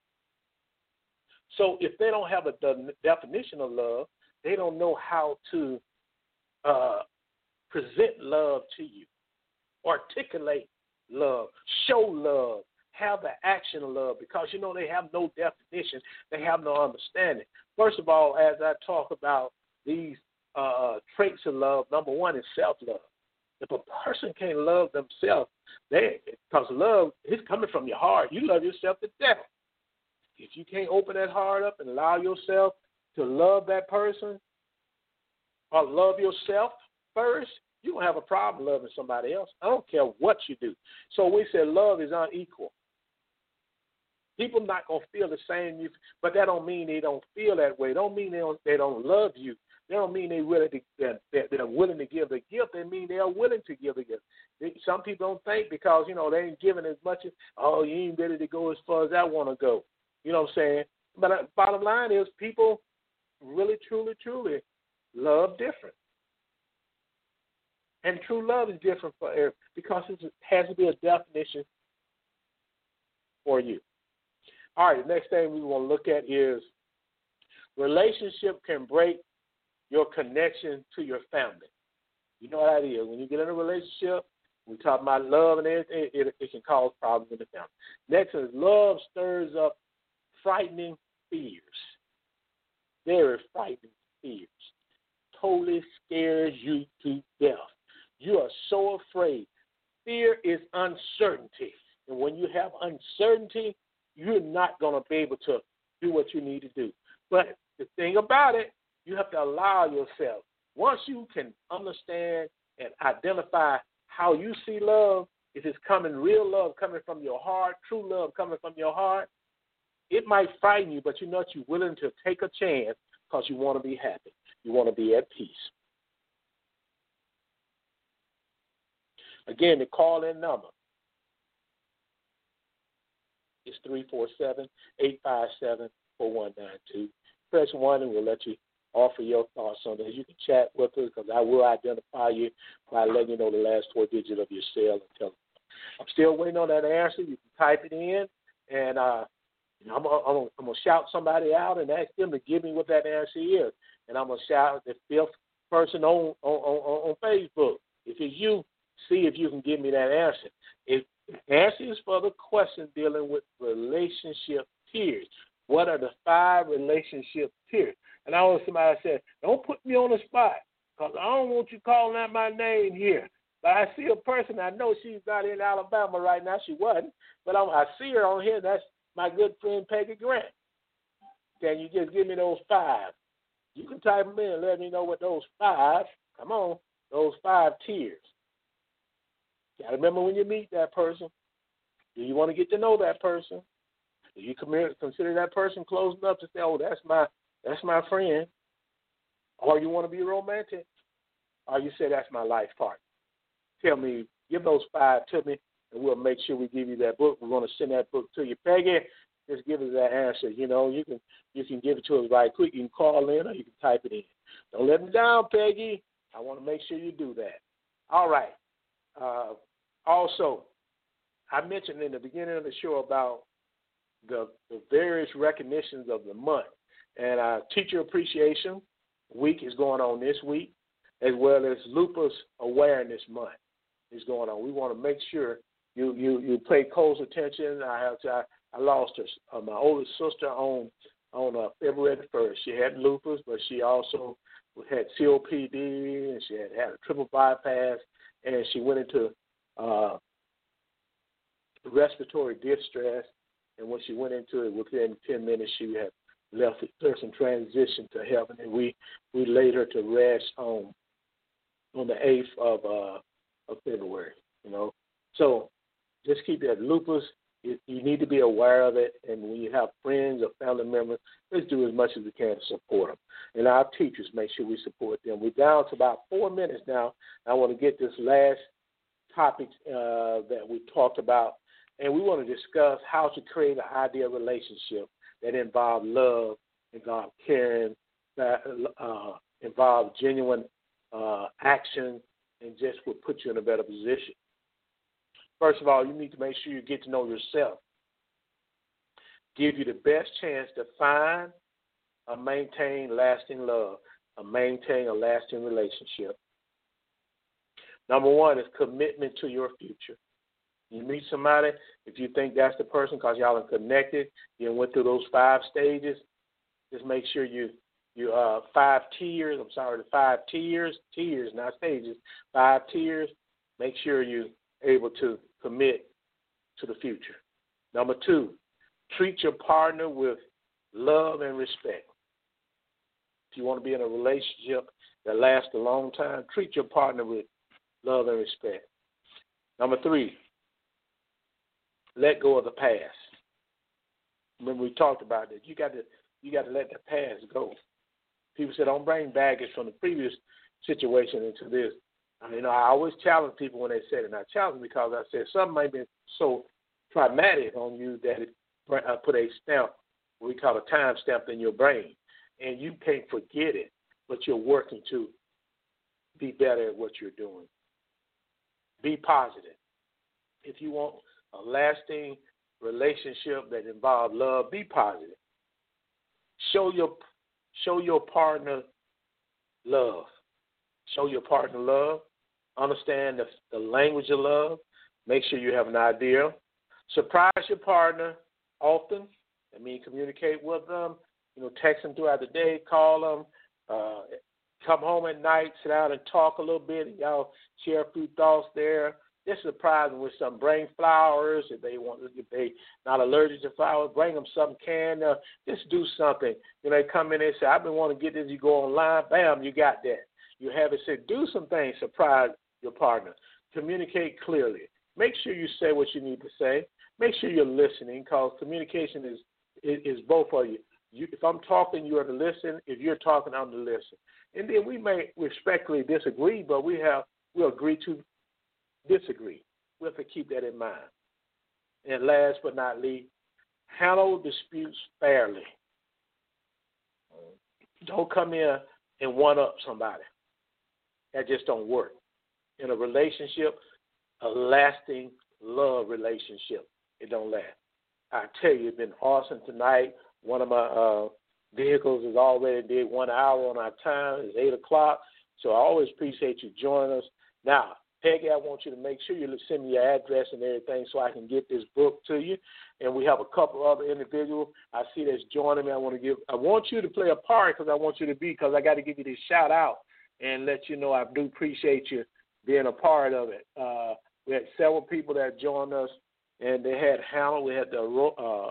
So if they don't have a de- definition of love, they don't know how to uh, present love to you, articulate love, show love, have the action of love, because, you know, they have no definition. They have no understanding. First of all, as I talk about these uh, traits of love, number one is self-love. If a person can't love themselves, they because love is coming from your heart. You love yourself to death. If you can't open that heart up and allow yourself to love that person or love yourself first, you don't have a problem loving somebody else. I don't care what you do. So we say love is unequal. People not going to feel the same, but that don't mean they don't feel that way. Don't mean they don't, they don't love you. They don't mean they willing to, they're, they're willing to give the gift. They mean they are willing to give the gift. They, some people don't think because, you know, they ain't giving as much as, oh, you ain't ready to go as far as I want to go. You know what I'm saying? But uh, bottom line is people really, truly, truly love different. And true love is different for everyone because it has to be a definition for you. All right, the next thing we want to look at is relationship can break your connection to your family. You know what that is. When you get in a relationship, we talk about love and everything, it, it can cause problems in the family. Next is love stirs up frightening fears. Very frightening fears. Totally scares you to death. You are so afraid. Fear is uncertainty. And when you have uncertainty, you're not going to be able to do what you need to do. But the thing about it, you have to allow yourself. Once you can understand and identify how you see love, if it's coming, real love coming from your heart, true love coming from your heart, it might frighten you, but you know what, you're willing to take a chance because you want to be happy. You want to be at peace. Again, the call-in number is three four seven, eight five seven, four one nine two. Press one and we'll let you offer your thoughts on this. You can chat with us because I will identify you by letting you know the last four digits of your cell and telephone. I'm still waiting on that answer. You can type it in, and uh, I'm gonna, I'm gonna, I'm gonna shout somebody out and ask them to give me what that answer is, and I'm gonna shout the fifth person on on, on, on Facebook. If it's you, see if you can give me that answer. If the answer is for the question dealing with relationship tiers, what are the five relationship tiers? And I want somebody to say, don't put me on the spot, because I don't want you calling out my name here. But I see a person, I know she's not in Alabama right now. She wasn't. But I'm, I see her on here. That's my good friend Peggy Grant. Can you just give me those five? You can type them in and let me know what those five, come on, those five tiers. Got to remember when you meet that person, do you want to get to know that person? Do you consider that person close enough to say, oh, that's my that's my friend? Or you want to be romantic? Or you say that's my life partner? Tell me, give those five to me, and we'll make sure we give you that book. We're going to send that book to you. Peggy, just give us that answer. You know, you can you can give it to us right quick. You can call in or you can type it in. Don't let me down, Peggy. I want to make sure you do that. All right. Uh, also, I mentioned in the beginning of the show about the, the various recognitions of the month. And uh, Teacher Appreciation Week is going on this week, as well as Lupus Awareness Month is going on. We want to make sure you, you, you pay close attention. I have to, I, I lost her, uh, my oldest sister on on uh, February the first. She had lupus, but she also had C O P D, and she had had a triple bypass, and she went into uh, respiratory distress. And when she went into it, within ten minutes, she had left the person transition to heaven, and we, we laid her to rest on on the eighth of uh, of February. You know, so just keep that lupus. You, you need to be aware of it, and when you have friends or family members, let's do as much as we can to support them. And our teachers, make sure we support them. We're down to about four minutes now. I want to get this last topic uh, that we talked about, and we want to discuss how to create an ideal relationship that involves love, involves caring, that uh, involves genuine uh, action, and just will put you in a better position. First of all, you need to make sure you get to know yourself. Give you the best chance to find or maintain lasting love, or maintain a lasting relationship. Number one is commitment to your future. You meet somebody, if you think that's the person because y'all are connected, you went through those five stages, just make sure you, you uh, five tiers, I'm sorry, the five tiers, tiers, not stages, five tiers, make sure you're able to commit to the future. Number two, treat your partner with love and respect. If you want to be in a relationship that lasts a long time, treat your partner with love and respect. Number three, let go of the past. Remember we talked about that. You got to you got to let the past go. People say don't bring baggage from the previous situation into this. I mean, you know, I always challenge people when they say it, and I challenge them because I said something might be so traumatic on you that it uh, put a stamp, what we call a time stamp in your brain, and you can't forget it, but you're working to be better at what you're doing. Be positive. If you want a lasting relationship that involves love, be positive. Show your show your partner love. Show your partner love. Understand the, the language of love. Make sure you have an idea. Surprise your partner often. I mean, communicate with them. You know, text them throughout the day. Call them. Uh, come home at night. Sit down and talk a little bit. And y'all share a few thoughts there. Just surprise them with some. Bring flowers if they want. If they not allergic to flowers, bring them some can. Uh, just do something. You know, they come in and say, "I've been wanting to get this." You go online, bam, you got that. You have it said. Do some things. Surprise your partner. Communicate clearly. Make sure you say what you need to say. Make sure you're listening, because communication is, is is both of you. You. If I'm talking, you are to listen. If you're talking, I'm to listen. And then we may respectfully disagree, but we have we'll agree to disagree. We have to keep that in mind. And last but not least, handle disputes fairly. Don't come in and one up somebody. That just don't work. In a relationship, a lasting love relationship, it don't last. I tell you, it's been awesome tonight. One of my uh, vehicles has already did one hour on our time. It's eight o'clock. So I always appreciate you joining us. Now, Peggy, I want you to make sure you send me your address and everything so I can get this book to you. And we have a couple other individuals I see that's joining me. I want to give. I want you to play a part because I want you to be because I got to give you this shout out and let you know I do appreciate you being a part of it. Uh, we had several people that joined us, and they had Hannah. We had the uh,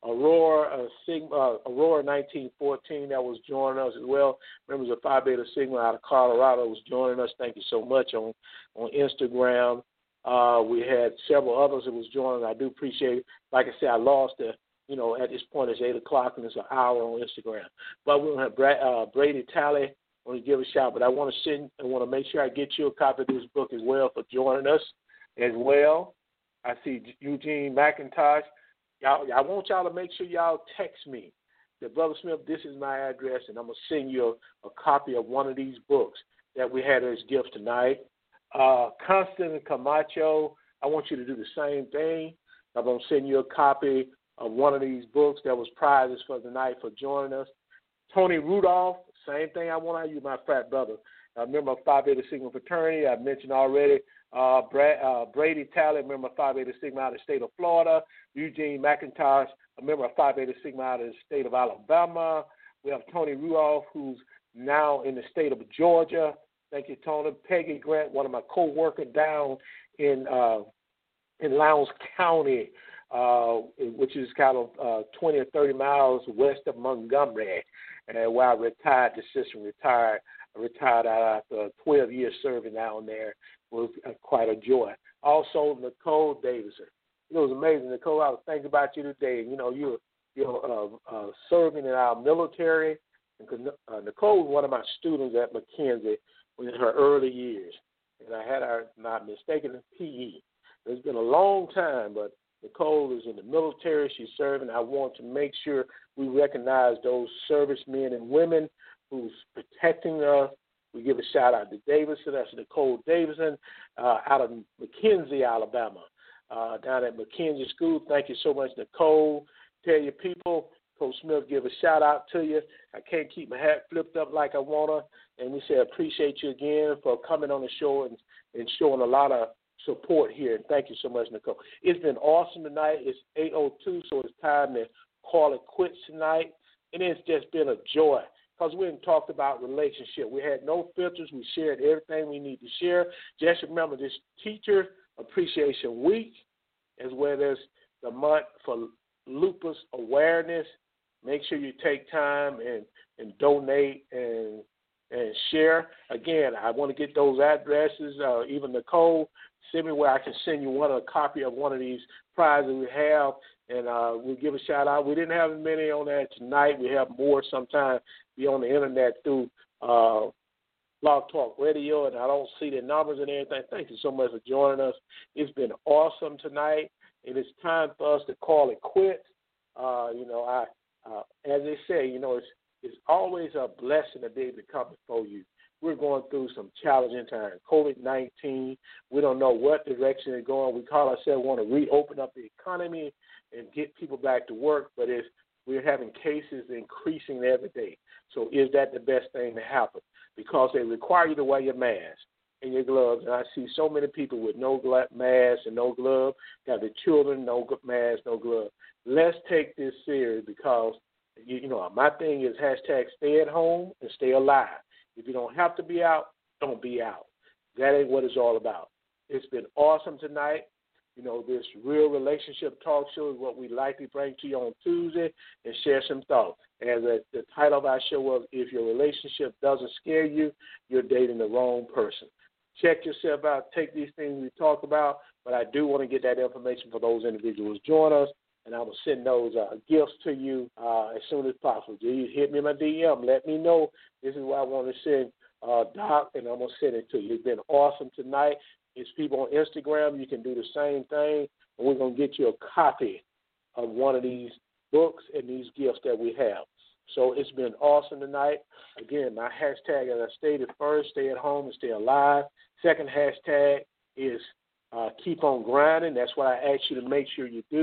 Aurora uh, Sigma, uh, Aurora nineteen fourteen that was joining us as well. Members of Phi Beta Sigma out of Colorado was joining us. Thank you so much on on Instagram. Uh, we had several others that was joining. I do appreciate it. Like I said, I lost the, you know, at this point it's eight o'clock and it's an hour on Instagram. But we're going to have Brad, uh, Brady Talley. I want to give a shout, but I want to send, I want to make sure I get you a copy of this book as well for joining us as well. I see Eugene McIntosh. Y'all, I want y'all to make sure y'all text me. The Brother Smith, this is my address, and I'm going to send you a, a copy of one of these books that we had as gift tonight. Uh, Constantine Camacho, I want you to do the same thing. I'm going to send you a copy of one of these books that was prizes for the night for joining us. Tony Rudolph, same thing I want out of you, my frat brother. A member of Phi Beta Sigma fraternity, I mentioned already. Uh, Brad, uh, Brady Talley, a member of Phi Beta Sigma out of the state of Florida. Eugene McIntosh, a member of Phi Beta Sigma out of the state of Alabama. We have Tony Rudolph, who's now in the state of Georgia. Thank you, Tony. Peggy Grant, one of my co-workers down in uh, in Lowndes County, uh, which is kind of uh, twenty or thirty miles west of Montgomery, and where I retired, the system retired. I retired after twelve years serving down there. It was uh, quite a joy. Also, Nicole Davidson. It was amazing, Nicole. I was thinking about you today. You know, you're, you're uh, uh, serving in our military. And, uh, Nicole was one of my students at McKenzie in her early years, and I had her, not mistaken, in P E. It's been a long time, but Nicole is in the military. She's serving. I want to make sure we recognize those servicemen and women who's protecting us. We give a shout out to Davidson. That's Nicole Davidson uh, out of McKenzie, Alabama, uh, down at McKenzie School. Thank you so much, Nicole. Tell your people, Coach Smith, give a shout out to you. I can't keep my hat flipped up like I want to. And we say appreciate you again for coming on the show and, and showing a lot of support here. And thank you so much, Nicole. It's been awesome tonight. It's eight oh two, so it's time to call it quits tonight. And it's just been a joy because we hadn't talked about relationship. We had no filters. We shared everything we need to share. Just remember this Teacher Appreciation Week as well as the month for lupus awareness. Make sure you take time and, and donate and and share. Again, I want to get those addresses. Uh, even Nicole, send me where I can send you one a copy of one of these prizes we have, and uh, we'll give a shout out. We didn't have many on that tonight. We have more sometime. Be on the internet through uh, Blog Talk Radio, and I don't see the numbers and everything. Thank you so much for joining us. It's been awesome tonight, and it's time for us to call it quits. Uh, you know, I uh, as they say, you know, it's it's always a blessing to be able to come before you. We're going through some challenging times. COVID nineteen, we don't know what direction it's going. We call ourselves want to reopen up the economy and get people back to work, but it's, we're having cases increasing every day. So is that the best thing to happen? Because they require you to wear your mask and your gloves. And I see so many people with no mask and no glove. Got the children, no mask, no glove. Let's take this serious because, you know, my thing is hashtag stay at home and stay alive. If you don't have to be out, don't be out. That ain't what it's all about. It's been awesome tonight. You know, this Real Relationship Talk Show is what we likely bring to you on Tuesday and share some thoughts. As a, the title of our show was, if your relationship doesn't scare you, you're dating the wrong person. Check yourself out. Take these things we talk about, but I do want to get that information for those individuals who join us, and I will send those uh, gifts to you uh, as soon as possible. You hit me in my D M. Let me know this is what I want to send uh, Doc, and I'm going to send it to you. It's been awesome tonight. It's people on Instagram. You can do the same thing, and we're going to get you a copy of one of these books and these gifts that we have. So it's been awesome tonight. Again, my hashtag, as I stated first, stay at home and stay alive. Second hashtag is uh, keep on grinding. That's what I ask you to make sure you do.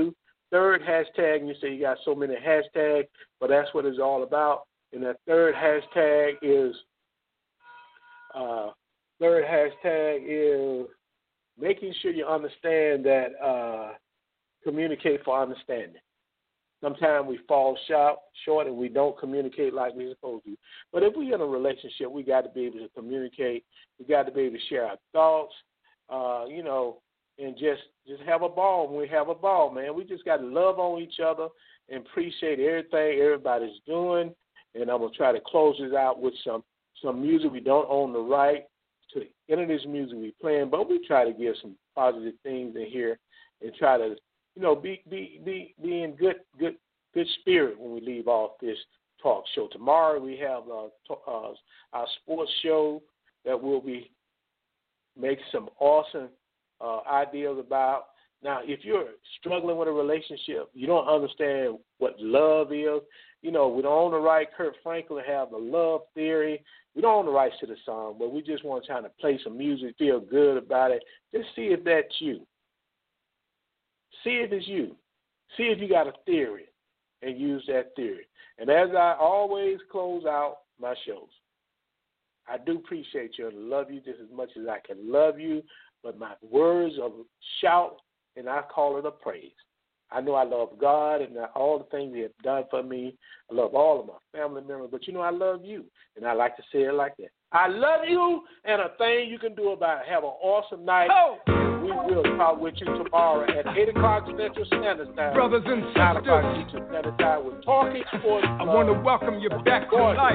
third hashtag, and you say you got so many hashtags, but that's what it's all about. And that third hashtag is uh, third hashtag is making sure you understand that uh, communicate for understanding. Sometimes we fall short, short and we don't communicate like we're supposed to. But if we're in a relationship, we got to be able to communicate. We got to be able to share our thoughts, uh, you know, and just, just have a ball. When we have a ball, man, we just got to love on each other and appreciate everything everybody's doing. And I'm going to try to close this out with some, some music. We don't own the right to any of this music we playing, but we try to give some positive things in here and try to, you know, be be be be in good good good spirit when we leave off this talk show. Tomorrow we have uh, to, uh, our sports show that we'll be making some awesome uh, ideas about. Now, if you're struggling with a relationship, you don't understand what love is. You know, we don't own the right. Kurt Franklin have the love theory. We don't own the rights to the song, but we just want to try to play some music, feel good about it. Just see if that's you. See if it's you. See if you got a theory and use that theory. And as I always close out my shows, I do appreciate you and love you just as much as I can love you, but my words of shout, and I call it a praise. I know I love God and all the things He has done for me. I love all of my family members, but you know I love you, and I like to say it like that. I love you, and a thing you can do about it. Have an awesome night. Oh. We will talk with you tomorrow at eight o'clock Central Standard Time. Brothers and sisters, nine o'clock Central Standard Time. We're talking sports. I want to welcome you back to life.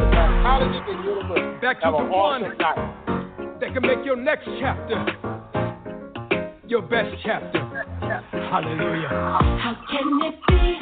Back to the one that can make your next chapter your best chapter. Hallelujah. How can it be?